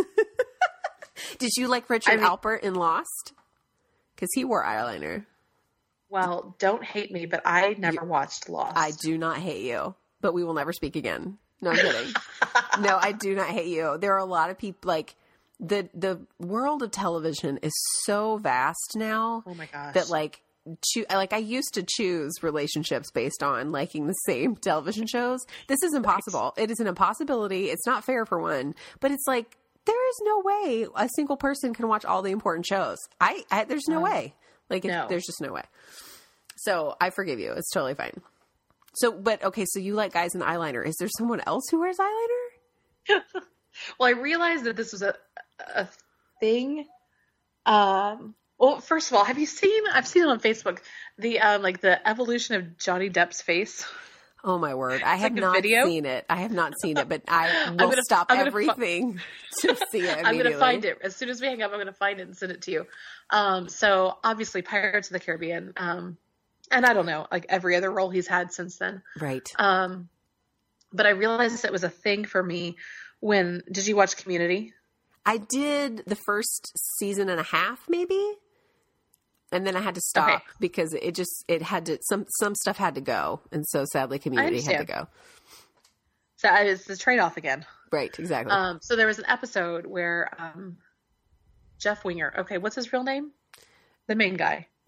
Did you like Richard I mean- Alpert in Lost? Because he wore eyeliner. Well, don't hate me, but I never watched Lost. I do not hate you, but we will never speak again. No, I'm kidding. No, I do not hate you. There are a lot of people, like, the the world of television is so vast now Oh my gosh. that, like, choo- like I used to choose relationships based on liking the same television shows. This is impossible. It is an impossibility. It's not fair for one, but it's like, there is no way a single person can watch all the important shows. I, I there's no Um, way. Like, it, no. there's just no way. So I forgive you. It's totally fine. So, but okay, so you like guys in eyeliner. Is there someone else who wears eyeliner? Well, I realized that this was a a thing. Um. Well, first of all, have you seen? I've seen it on Facebook. The um, like the evolution of Johnny Depp's face. Oh my word. I have like a not video? seen it. I have not seen it, but I will gonna- stop I'm gonna fi- everything to see it I'm immediately. going to find it as soon as we hang up. I'm going to find it and send it to you. Um. So obviously, Pirates of the Caribbean. Um. And I don't know, like every other role he's had since then. Right. Um. But I realized it was a thing for me when. Did you watch Community? I did the first season and a half, maybe. And then I had to stop Okay. because it just, it had to, some, some stuff had to go. And so sadly Community had to understand. go. So I was the trade off again. Right. Exactly. Um, so there was an episode where um, Jeff Winger. Okay, what's his real name? The main guy.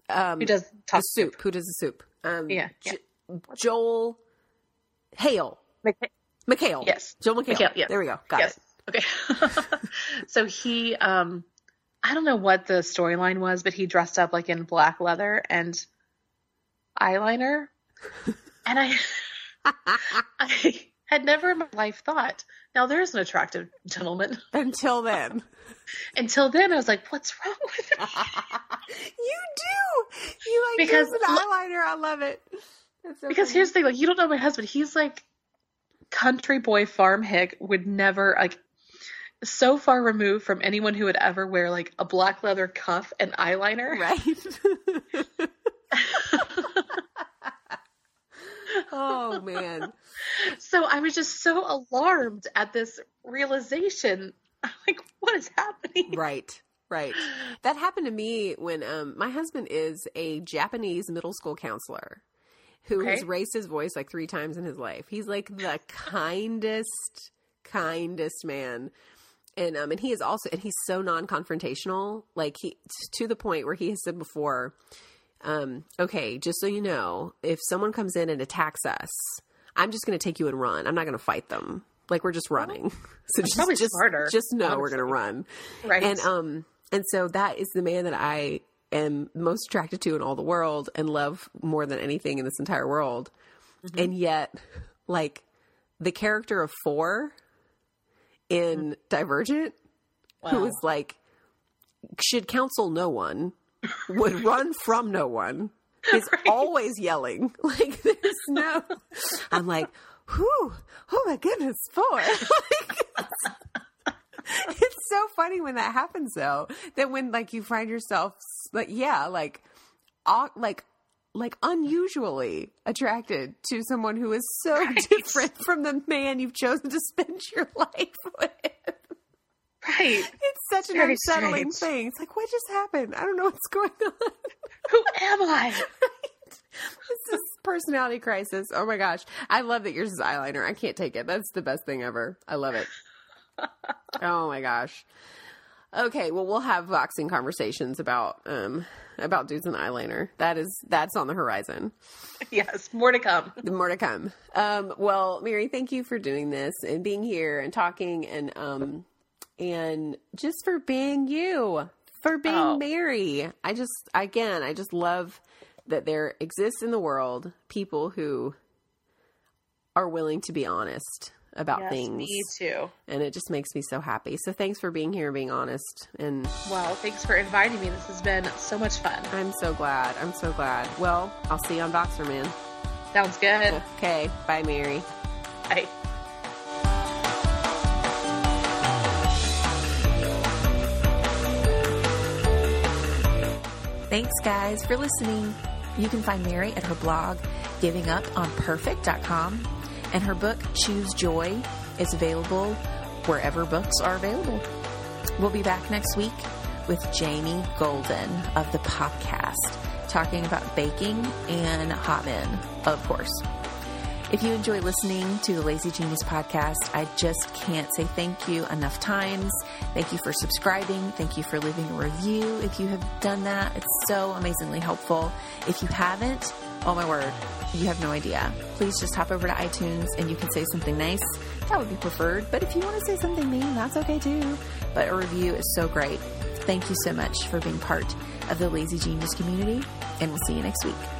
Um, Who does top the soup? Who does the soup? Um, Yeah, J- Joel Hale. McHale. McHale. Yes. Joel McHale. McHale, yes. There we go. Got yes. it. Okay. So he, um, I don't know what the storyline was, but he dressed up like in black leather and eyeliner. And I, I had never in my life thought, now there's an attractive gentleman. Until then. Until then, I was like, what's wrong with me? You do. You like Because- use an eyeliner. I love it. That's so Because funny. here's the thing, like, you don't know my husband. He's like country boy farm hick, would never, like, so far removed from anyone who would ever wear like a black leather cuff and eyeliner. Right. Oh man. So I was just so alarmed at this realization. I'm like, what is happening? Right. Right. That happened to me when um, my husband is a Japanese middle school counselor who Okay. has raised his voice like three times in his life. He's like the kindest, kindest man. And um and he is also and he's so non-confrontational, like he to the point where he has said before, um, okay, just so you know, if someone comes in and attacks us, I'm just going to take you and run. I'm not going to fight them. Like we're just running. So just probably just, smarter, just know we're honestly. going to run. Right. And um and so that is the man that I am most attracted to in all the world and love more than anything in this entire world. Mm-hmm. And yet, like the character of Four in Divergent, Wow. who is like, should counsel no one, would run from no one, is Right. always yelling. Like, there's no, I'm like, whew, oh my goodness, Four. Like, it's, it's so funny when that happens, though, that when, like, you find yourself, like, yeah, like, au- like, like unusually attracted to someone who is so Right. different from the man you've chosen to spend your life with. Right. It's such an Very unsettling strange. thing. It's like, what just happened? I don't know what's going on. Who am I? This is personality crisis. Oh my gosh. I love that yours is eyeliner. I can't take it. That's the best thing ever. I love it. Oh my gosh. Okay, well, we'll have boxing conversations about um about dudes and eyeliner. That is that's on the horizon. Yes, more to come. The more to come. Um, well, Mary, thank you for doing this and being here and talking and um and just for being you, for being Oh. Mary. I just again, I just love that there exists in the world people who are willing to be honest about Yes, things. me too. And it just makes me so happy. So thanks for being here and being honest. And Well, thanks for inviting me. This has been so much fun. I'm so glad. I'm so glad. Well, I'll see you on Boxer Man. Sounds good. Okay. Bye, Mary. Bye. Thanks, guys, for listening. You can find Mary at her blog, giving up on perfect dot com, and her book, Choose Joy, is available wherever books are available. We'll be back next week with Jamie Golden of the podcast, talking about baking and hot men, of course. If you enjoy listening to the Lazy Genius podcast, I just can't say thank you enough times. Thank you for subscribing. Thank you for leaving a review. If you have done that, it's so amazingly helpful. If you haven't, oh my word, you have no idea. Please just hop over to iTunes and you can say something nice. That would be preferred. But if you want to say something mean, that's okay too. But a review is so great. Thank you so much for being part of the Lazy Genius community, and we'll see you next week.